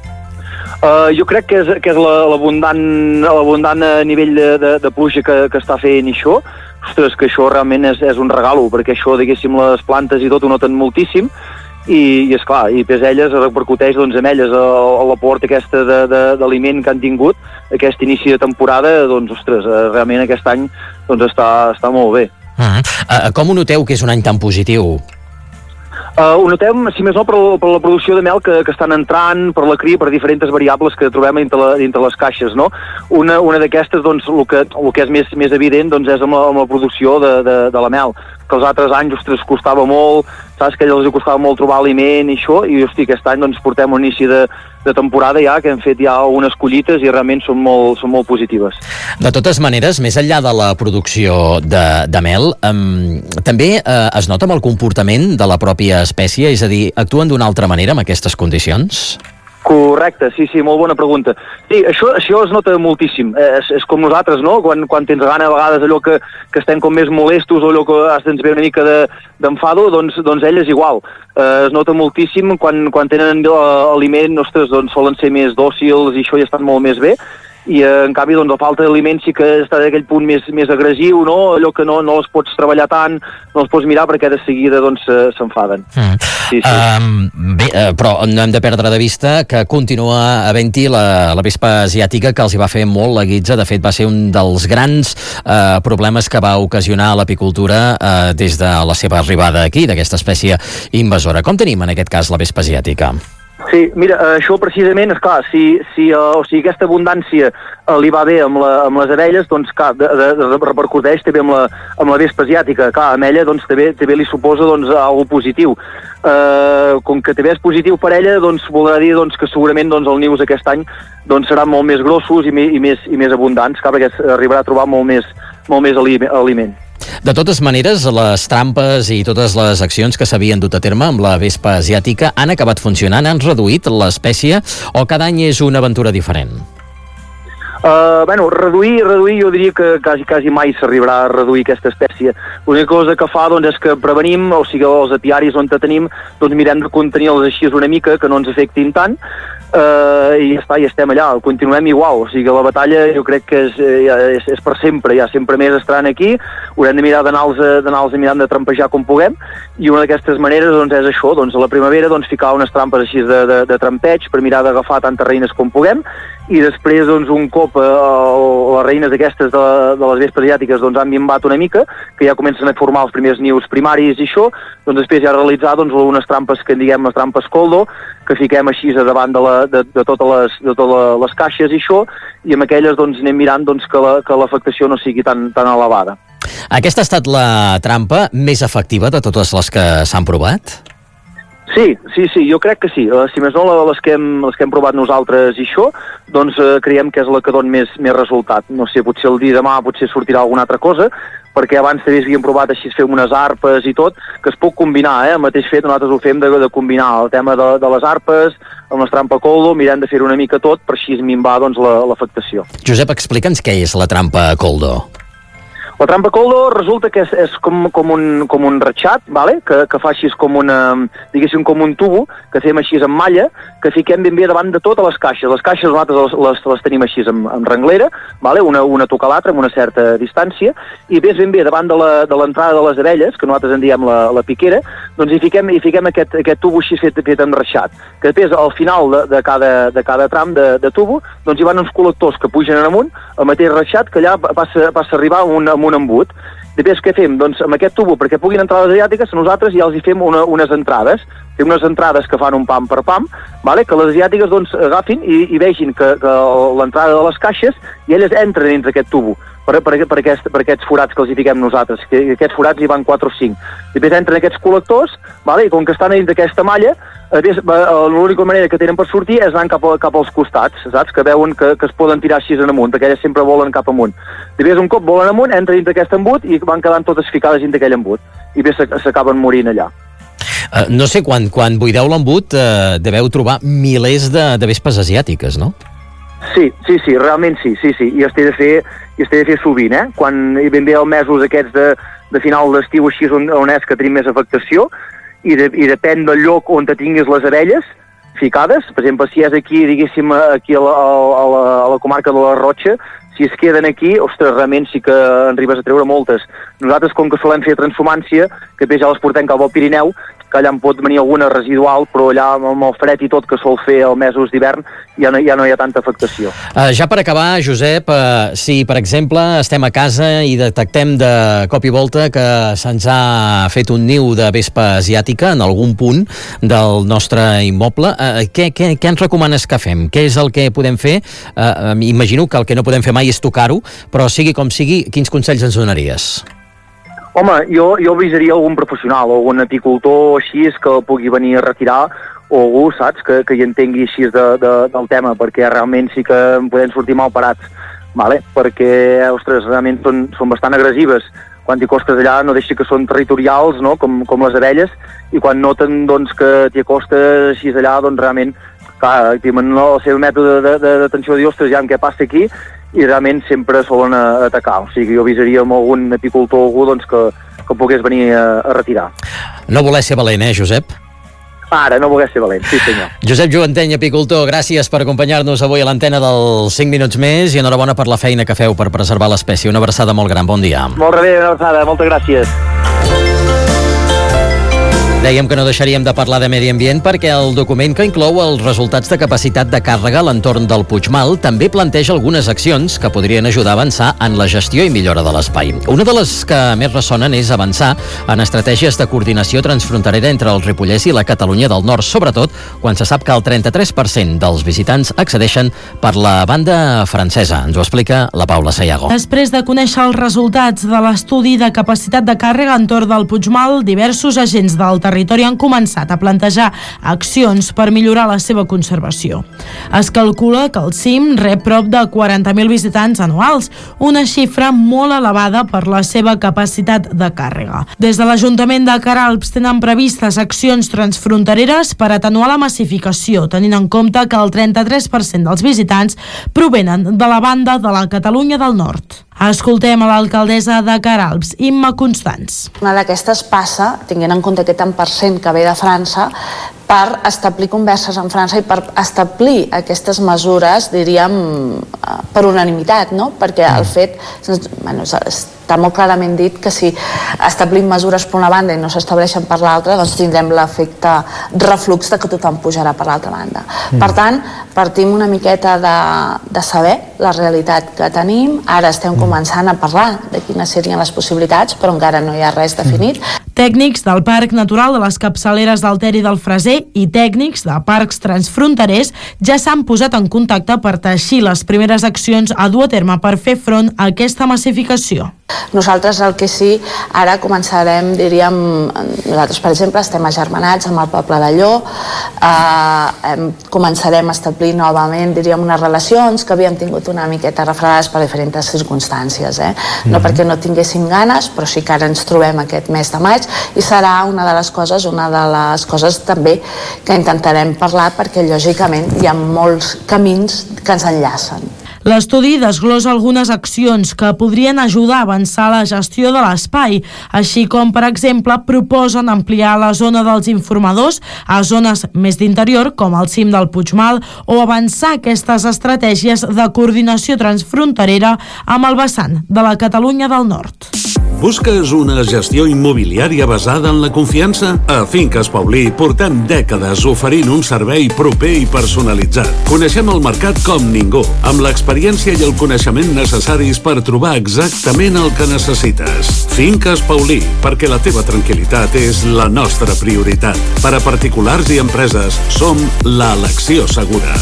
Jo crec que és l'abundant nivell de pluja que està fent això. Ostres, que això realment és un regalo, perquè això, diguéssim, les plantes i tot ho noten moltíssim, i esclar, i per elles repercuteix doncs, amb elles a l'aport aquesta d'aliment que han tingut, aquest inici de temporada, doncs, ostres, realment aquest any doncs, està molt bé. Com ho noteu que és un any tan positiu? Ho notem, si més no, per la producció de mel que estan entrant, per la cria, per diferents variables que trobem dintre les caixes, no? Una d'aquestes, doncs, el que és més evident, doncs, és amb la producció de la mel, que els altres anys, ostres, costava molt, saps que a ells els costava molt trobar aliment i això, i hosti, aquest any doncs, portem un inici de temporada ja, que hem fet ja unes collites i realment són molt positives. De totes maneres, més enllà de la producció de mel, també es nota amb el comportament de la pròpia espècie, és a dir, actuen d'una altra manera amb aquestes condicions? Correcte, sí, molt bona pregunta. Sí, això es nota moltíssim. És com nosaltres, no? Quan tens gana, a vegades allò que estem com més molestos o allò que has de veure una mica d'enfado, doncs elles igual. Es nota moltíssim quan tenen aliment, ostres, doncs solen ser més dòcils i això ja estan molt més bé. I en canvi doncs, la falta d'aliment sí que està d'aquell punt més agressiu, no? Allò que no els pots treballar tant, no els pots mirar perquè de seguida doncs, s'enfaden. Sí. Bé, però no hem de perdre de vista que continua havent-hi la vespa asiàtica que els hi va fer molt la guitza. De fet, va ser un dels grans problemes que va ocasionar l'apicultura des de la seva arribada aquí, d'aquesta espècie invasora. Com tenim en aquest cas la vespa asiàtica? Sí, mira, això precisament, esclar, si aquesta abundància li va bé amb les abelles, doncs clar, repercuteix també amb la vespa asiàtica. Clar, amb ella doncs, també li suposa doncs, alguna positiu. Com que també és positiu per ella, doncs voldrà dir doncs, que segurament doncs, els nius aquest any doncs, seran molt més grossos i més abundants, clar, perquè arribarà a trobar molt més aliment. De totes maneres, les trampes i totes les accions que s'havien dut a terme amb la vespa asiàtica han acabat funcionant, han reduït l'espècie o cada any és una aventura diferent? Reduir jo diria que quasi mai s'arribarà a reduir aquesta espècie. L'única cosa que fa doncs, és que prevenim, o sigui, els apiaris on tenim, doncs mirem de contenir-los així una mica, que no ens afectin tant, i ja està, i estem allà, continuem igual. O sigui, la batalla jo crec que és per sempre, ja sempre més estaran aquí, haurem de mirar d'anar-los mirant de trampejar com puguem, i una d'aquestes maneres doncs, és això, doncs, a la primavera doncs, ficar unes trampes així de trampeig per mirar d'agafar tantes reines com puguem, i després doncs, un cop les reines aquestes de les vespes asiàtiques doncs, han minvat una mica, que ja comencen a formar els primers nius primaris i això, doncs després ja realitzar doncs, unes trampes que en diguem les trampes coldo, que fiquem així a davant de totes les caixes i això, i amb aquelles doncs, anem mirant doncs, que l'afectació no sigui tan elevada. Aquesta ha estat la trampa més efectiva de totes les que s'han provat? Sí, jo crec que sí. Si més no, les que hem provat nosaltres i això, doncs creiem que és la que dona més resultat. No sé, potser el dia de demà potser sortirà alguna altra cosa, perquè abans també havíem provat així fer unes arpes i tot, que es pot combinar, el mateix fet nosaltres ho fem de combinar el tema de les arpes amb la trampa coldo, mirant de fer una mica tot per així minvar doncs, l'afectació. Josep, explica'ns què és la trampa coldo. La trampa coldo resulta que és com un ratxat, vale? que fa així com com un tubo, que fem així amb malla, que fiquem ben bé davant de totes les caixes. Les caixes nosaltres les tenim així amb renglera, vale? una toca l'altra amb una certa distància, i ves ben bé davant de l'entrada de les abelles, que nosaltres en diem la piquera, doncs hi fiquem aquest tubo així fet amb ratxat, que després al final de cada tram de tubo, doncs hi van uns col·lectors que pugen en amunt, el mateix ratxat, que allà passa a arribar amb un embut. Després què fem? Doncs amb aquest tubo, perquè puguin entrar les asiàtiques, nosaltres ja els hi fem unes entrades. Fem unes entrades que fan un pam per pam, vale? Que les asiàtiques doncs, agafin i vegin que l'entrada de les caixes i elles entren dins d'aquest tubo per aquests forats que els hi fiquem nosaltres, que aquests forats hi van 4 o 5. Després entren aquests col·lectors, vale? I com que estan dins d'aquesta malla, l'única manera que tenen per sortir és anar cap als costats, saps? Que veuen que es poden tirar així en amunt, perquè elles sempre volen cap amunt. Després un cop volen amunt, entren dins d'aquest embut i van quedant totes ficades dins d'aquell embut. I bé s'acaben morint allà. No sé, quan buideu l'embut deveu trobar milers de vespes asiàtiques, no? Sí, realment sí. I es té de fer sovint, quan ben bé els mesos aquests de final d'estiu així on és que tenim més afectació, i depèn del lloc on te tinguis les abelles ficades. Per exemple, si és aquí, diguéssim, aquí a la comarca de la Garrotxa, si es queden aquí, ostres, realment sí que en arribes a treure moltes. Nosaltres, com que solem fer transhumància, que bé ja les portem cap al Pirineu, que allà en pot venir alguna residual, però allà amb el fred i tot que sol fer els mesos d'hivern ja no hi ha tanta afectació. Ja per acabar, Josep, si per exemple estem a casa i detectem de cop i volta que se'ns ha fet un niu de vespa asiàtica en algun punt del nostre immoble, què ens recomanes que fem? Què és el que podem fer? Imagino que el que no podem fer mai és tocar-ho, però sigui com sigui, quins consells ens donaries? Home, jo avisaria algun professional, algun apicultor així que el pugui venir a retirar, o algú, saps, que hi entengui així del tema, perquè realment sí que en podem sortir mal parats, vale? Perquè, ostres, realment són bastant agressives. Quan t'hi acostes allà no deixa que són territorials, no? Com les abelles, i quan noten doncs, que t'hi acostes així allà, doncs realment clar, activen el seu mètode d'atenció de dir, ostres, ja, què passa aquí? I realment sempre solen atacar. O sigui, jo avisaria amb algun apicultor o algú doncs, que pogués venir a retirar. No voler ser valent, Josep? Ara, no voler ser valent, sí senyor. Josep Juvanteny, apicultor, gràcies per acompanyar-nos avui a l'antena dels 5 minuts més i enhorabona per la feina que feu per preservar l'espècie. Una abraçada molt gran, bon dia. Molt bé, una abraçada, moltes gràcies. Dèiem que no deixaríem de parlar de medi ambient perquè el document que inclou els resultats de capacitat de càrrega a l'entorn del Puigmal també planteja algunes accions que podrien ajudar a avançar en la gestió i millora de l'espai. Una de les que més ressonen és avançar en estratègies de coordinació transfronterera entre el Ripollès i la Catalunya del Nord, sobretot quan se sap que el 33% dels visitants accedeixen per la banda francesa. Ens ho explica la Paula Sayago. Després de conèixer els resultats de l'estudi de capacitat de càrrega entorn del Puigmal, diversos agents del territori han començat a plantejar accions per millorar la seva conservació. Es calcula que el cim rep prop de 40.000 visitants anuals, una xifra molt elevada per la seva capacitat de càrrega. Des de l'Ajuntament de Queralbs tenen previstes accions transfrontereres per atenuar la massificació, tenint en compte que el 33% dels visitants provenen de la banda de la Catalunya del Nord. Escoltem a l'alcaldessa de Queralbs, Imma Constants. Una d'aquestes passa, tenint en compte aquest tant per cent que ve de França, per establir converses amb França i per establir aquestes mesures, diríem, per unanimitat, no? Perquè el fet, està molt clarament dit que si establim mesures per una banda i no s'estableixen per l'altra, doncs tindrem l'efecte reflux de que tothom pujarà per l'altra banda. Per tant, partim una miqueta de saber la realitat que tenim. Ara estem començant a parlar de quines serien les possibilitats, però encara no hi ha res definit. Tècnics del Parc Natural de les Capçaleres del Ter i del Freser i tècnics de parcs transfronterers ja s'han posat en contacte per teixir les primeres accions a dur a terme per fer front a aquesta massificació. Nosaltres el que sí, ara començarem, diríem, nosaltres per exemple estem agermanats amb el poble de Llo, començarem a establir novament, diríem, unes relacions que havíem tingut una miqueta refredades per diferents circumstàncies, no perquè no tinguéssim ganes, però sí que ara ens trobem aquest mes de maig i serà una de les coses també que intentarem parlar perquè lògicament hi ha molts camins que ens enllacen. L'estudi desglosa algunes accions que podrien ajudar a avançar la gestió de l'espai, així com, per exemple, proposen ampliar la zona dels informadors a zones més d'interior, com el cim del Puigmal, o avançar aquestes estratègies de coordinació transfronterera amb el vessant de la Catalunya del Nord. Busques una gestió immobiliària basada en la confiança? A Finques Paulí portem dècades oferint un servei proper i personalitzat. Coneixem el mercat com ningú, amb l'experiència i el coneixement necessaris per trobar exactament el que necessites. Finques Paulí, perquè la teva tranquil·litat és la nostra prioritat. Per a particulars i empreses, som l'elecció segura.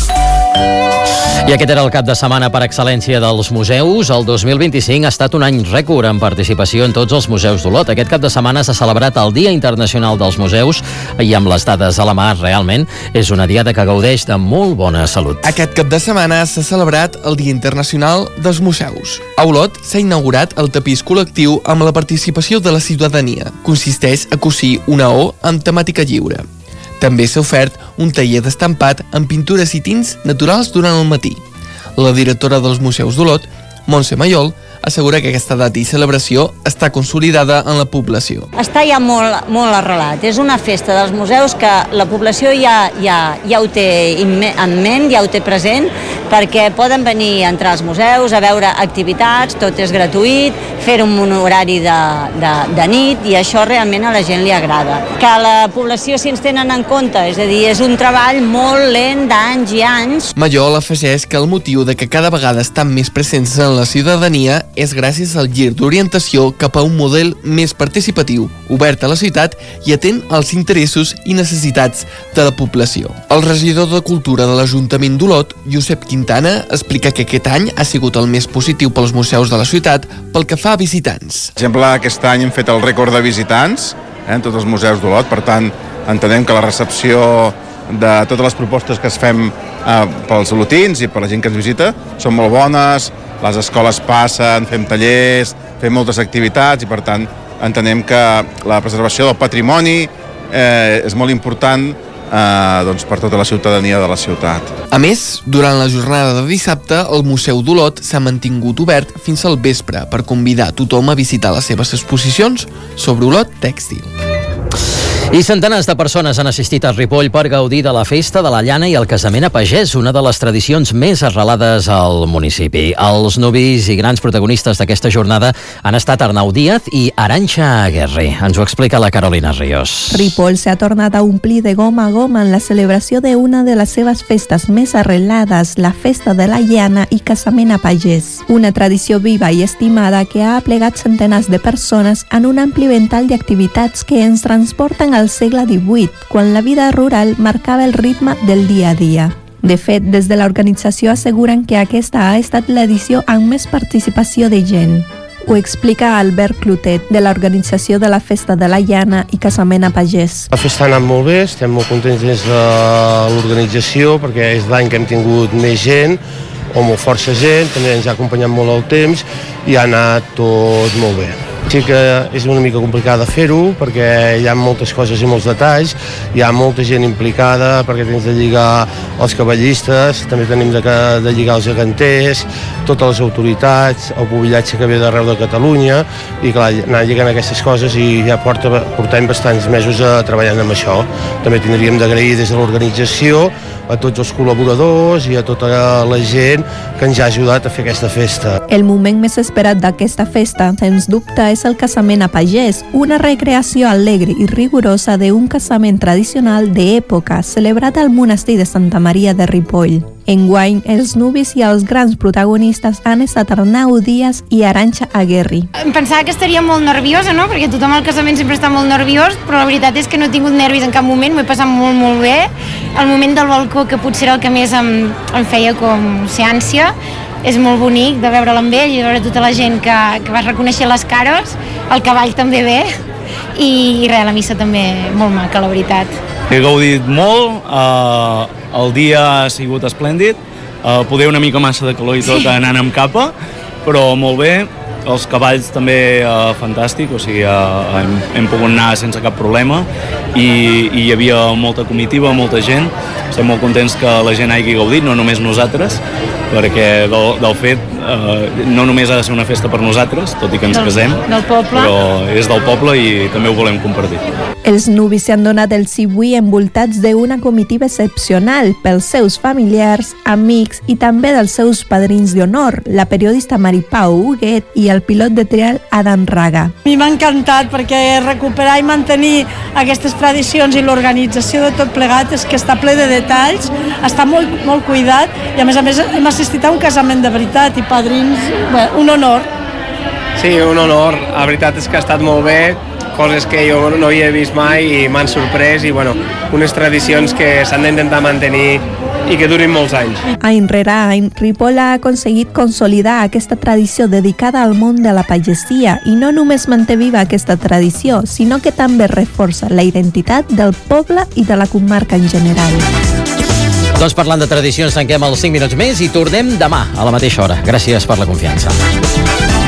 I aquest era el cap de setmana per excel·lència dels museus. El 2025 ha estat un any rècord en participació en tots els museus d'Olot. Aquest cap de setmana s'ha celebrat el Dia Internacional dels Museus i amb les dades a la mà, realment, és una diada que gaudeix de molt bona salut. Aquest cap de setmana s'ha celebrat el Dia Internacional dels Museus. A Olot s'ha inaugurat el tapís col·lectiu amb la participació de la ciutadania. Consisteix a cosir una O amb temàtica lliure. També s'ha ofert un taller d'estampat amb pintures i tints naturals durant el matí. La directora dels Museus d'Olot, Montse Mayol, assegura que aquesta data i celebració està consolidada en la població. Està ja molt arrelat. És una festa dels museus que la població ja ho té en ment, ja ho té present, perquè poden venir a entrar als museus, a veure activitats, tot és gratuït, fer un horari de nit, i això realment a la gent li agrada. Que la població s'hi ens tenen en compte, és a dir, és un treball molt lent d'anys i anys. Mayol afegeix que el motiu de que cada vegada estan més presents en la ciutadania és gràcies al gir d'orientació cap a un model més participatiu, obert a la ciutat i atent als interessos i necessitats de la població. El regidor de Cultura de l'Ajuntament d'Olot, Josep Quintana, explica que aquest any ha sigut el més positiu pels museus de la ciutat pel que fa a visitants. Per exemple, aquest any hem fet el rècord de visitants en tots els museus d'Olot, per tant, entenem que la recepció de totes les propostes que es fem pels olotins i per la gent que ens visita són molt bones. Les escoles passen, fem tallers, fem moltes activitats i, per tant, entenem que la preservació del patrimoni és molt important doncs per tota la ciutadania de la ciutat. A més, durant la jornada de dissabte, el Museu d'Olot s'ha mantingut obert fins al vespre per convidar tothom a visitar les seves exposicions sobre Olot tèxtil. I centenars de persones han assistit a Ripoll per gaudir de la festa de la llana i el casament a pagès, una de les tradicions més arrelades al municipi. Els nuvis i grans protagonistes d'aquesta jornada han estat Arnau Díaz i Arantxa Aguerri. Ens ho explica la Carolina Ríos. Ripoll s'ha tornat a omplir de gom a gom en la celebració d'una de les seves festes més arrelades, la festa de la llana i casament a pagès. Una tradició viva i estimada que ha aplegat centenars de persones en un ampli ventall d'activitats que ens transporten al segle XVIII, quan la vida rural marcava el ritme del dia a dia. De fet, des de l'organització asseguren que aquesta ha estat l'edició amb més participació de gent. Ho explica Albert Clotet, de l'organització de la Festa de la Llana i Casament a Pagès. La festa ha anat molt bé, estem molt contents des de l'organització, perquè és l'any que hem tingut més gent, o molt força gent, també ens ha acompanyat molt el temps i ha anat tot molt bé. Sí que és una mica complicat fer-ho perquè hi ha moltes coses i molts detalls, hi ha molta gent implicada perquè tens de lligar els cavallistes, també tenim de lligar els geganters, totes les autoritats, el pobillatge que ve d'arreu de Catalunya i clar, anar lligant aquestes coses i ja portem bastants mesos treballant amb això. També tindríem d'agrair des de l'organització a tots els col·laboradors i a tota la gent que ens ha ajudat a fer aquesta festa. El moment més esperat d'aquesta festa, sens dubte, és el casament a pagès, una recreació alegre i rigorosa d'un casament tradicional d'època celebrat al monestir de Santa Maria de Ripoll. Enguany, els nuvis i els grans protagonistes han estat Arnau Díaz i Arantxa Aguerri. Em pensava que estaria molt nerviosa, no? Perquè tothom al casament sempre està molt nerviós, però la veritat és que no he tingut nervis en cap moment, m'ho he passat molt, molt bé. El moment del balcó, que potser era el que més em feia com ser ànsia, és molt bonic de veure'l amb ell i de veure tota la gent que vas reconèixer les cares, el cavall també bé, i res, la missa també molt maca, la veritat. He gaudit molt, el dia ha sigut esplèndid, poder una mica massa de calor i tot anant amb capa, però molt bé, els cavalls també fantàstic, o sigui, hem pogut anar sense cap problema i hi havia molta comitiva, molta gent, estem molt contents que la gent hagi gaudit, no només nosaltres, perquè del fet no només ha de ser una festa per nosaltres, tot i que ens casem, però és del poble i també ho volem compartir. Els nuvis s'han donat el sí avui envoltats d'una comitiva excepcional pels seus familiars, amics i també dels seus padrins d'honor, la periodista Maripau Huguet i el pilot de trial Adam Raga. A mi m'ha encantat perquè recuperar i mantenir aquestes tradicions i l'organització de tot plegat és que està ple de detalls, està molt cuidat i a més hem assistit a un casament de veritat i padrins, bé, un honor. Sí, un honor, la veritat és que ha estat molt bé, coses que jo no havia vist mai i m'han sorprès i bueno, unes tradicions que s'han d'intentar mantenir i que durin molts anys. Any rere any, Ripoll ha aconseguit consolidar aquesta tradició dedicada al món de la pagesia i no només manté viva aquesta tradició, sinó que també reforça la identitat del poble i de la comarca en general. Doncs parlant de tradicions, tanquem els 5 minuts més i tornem demà a la mateixa hora. Gràcies per la confiança.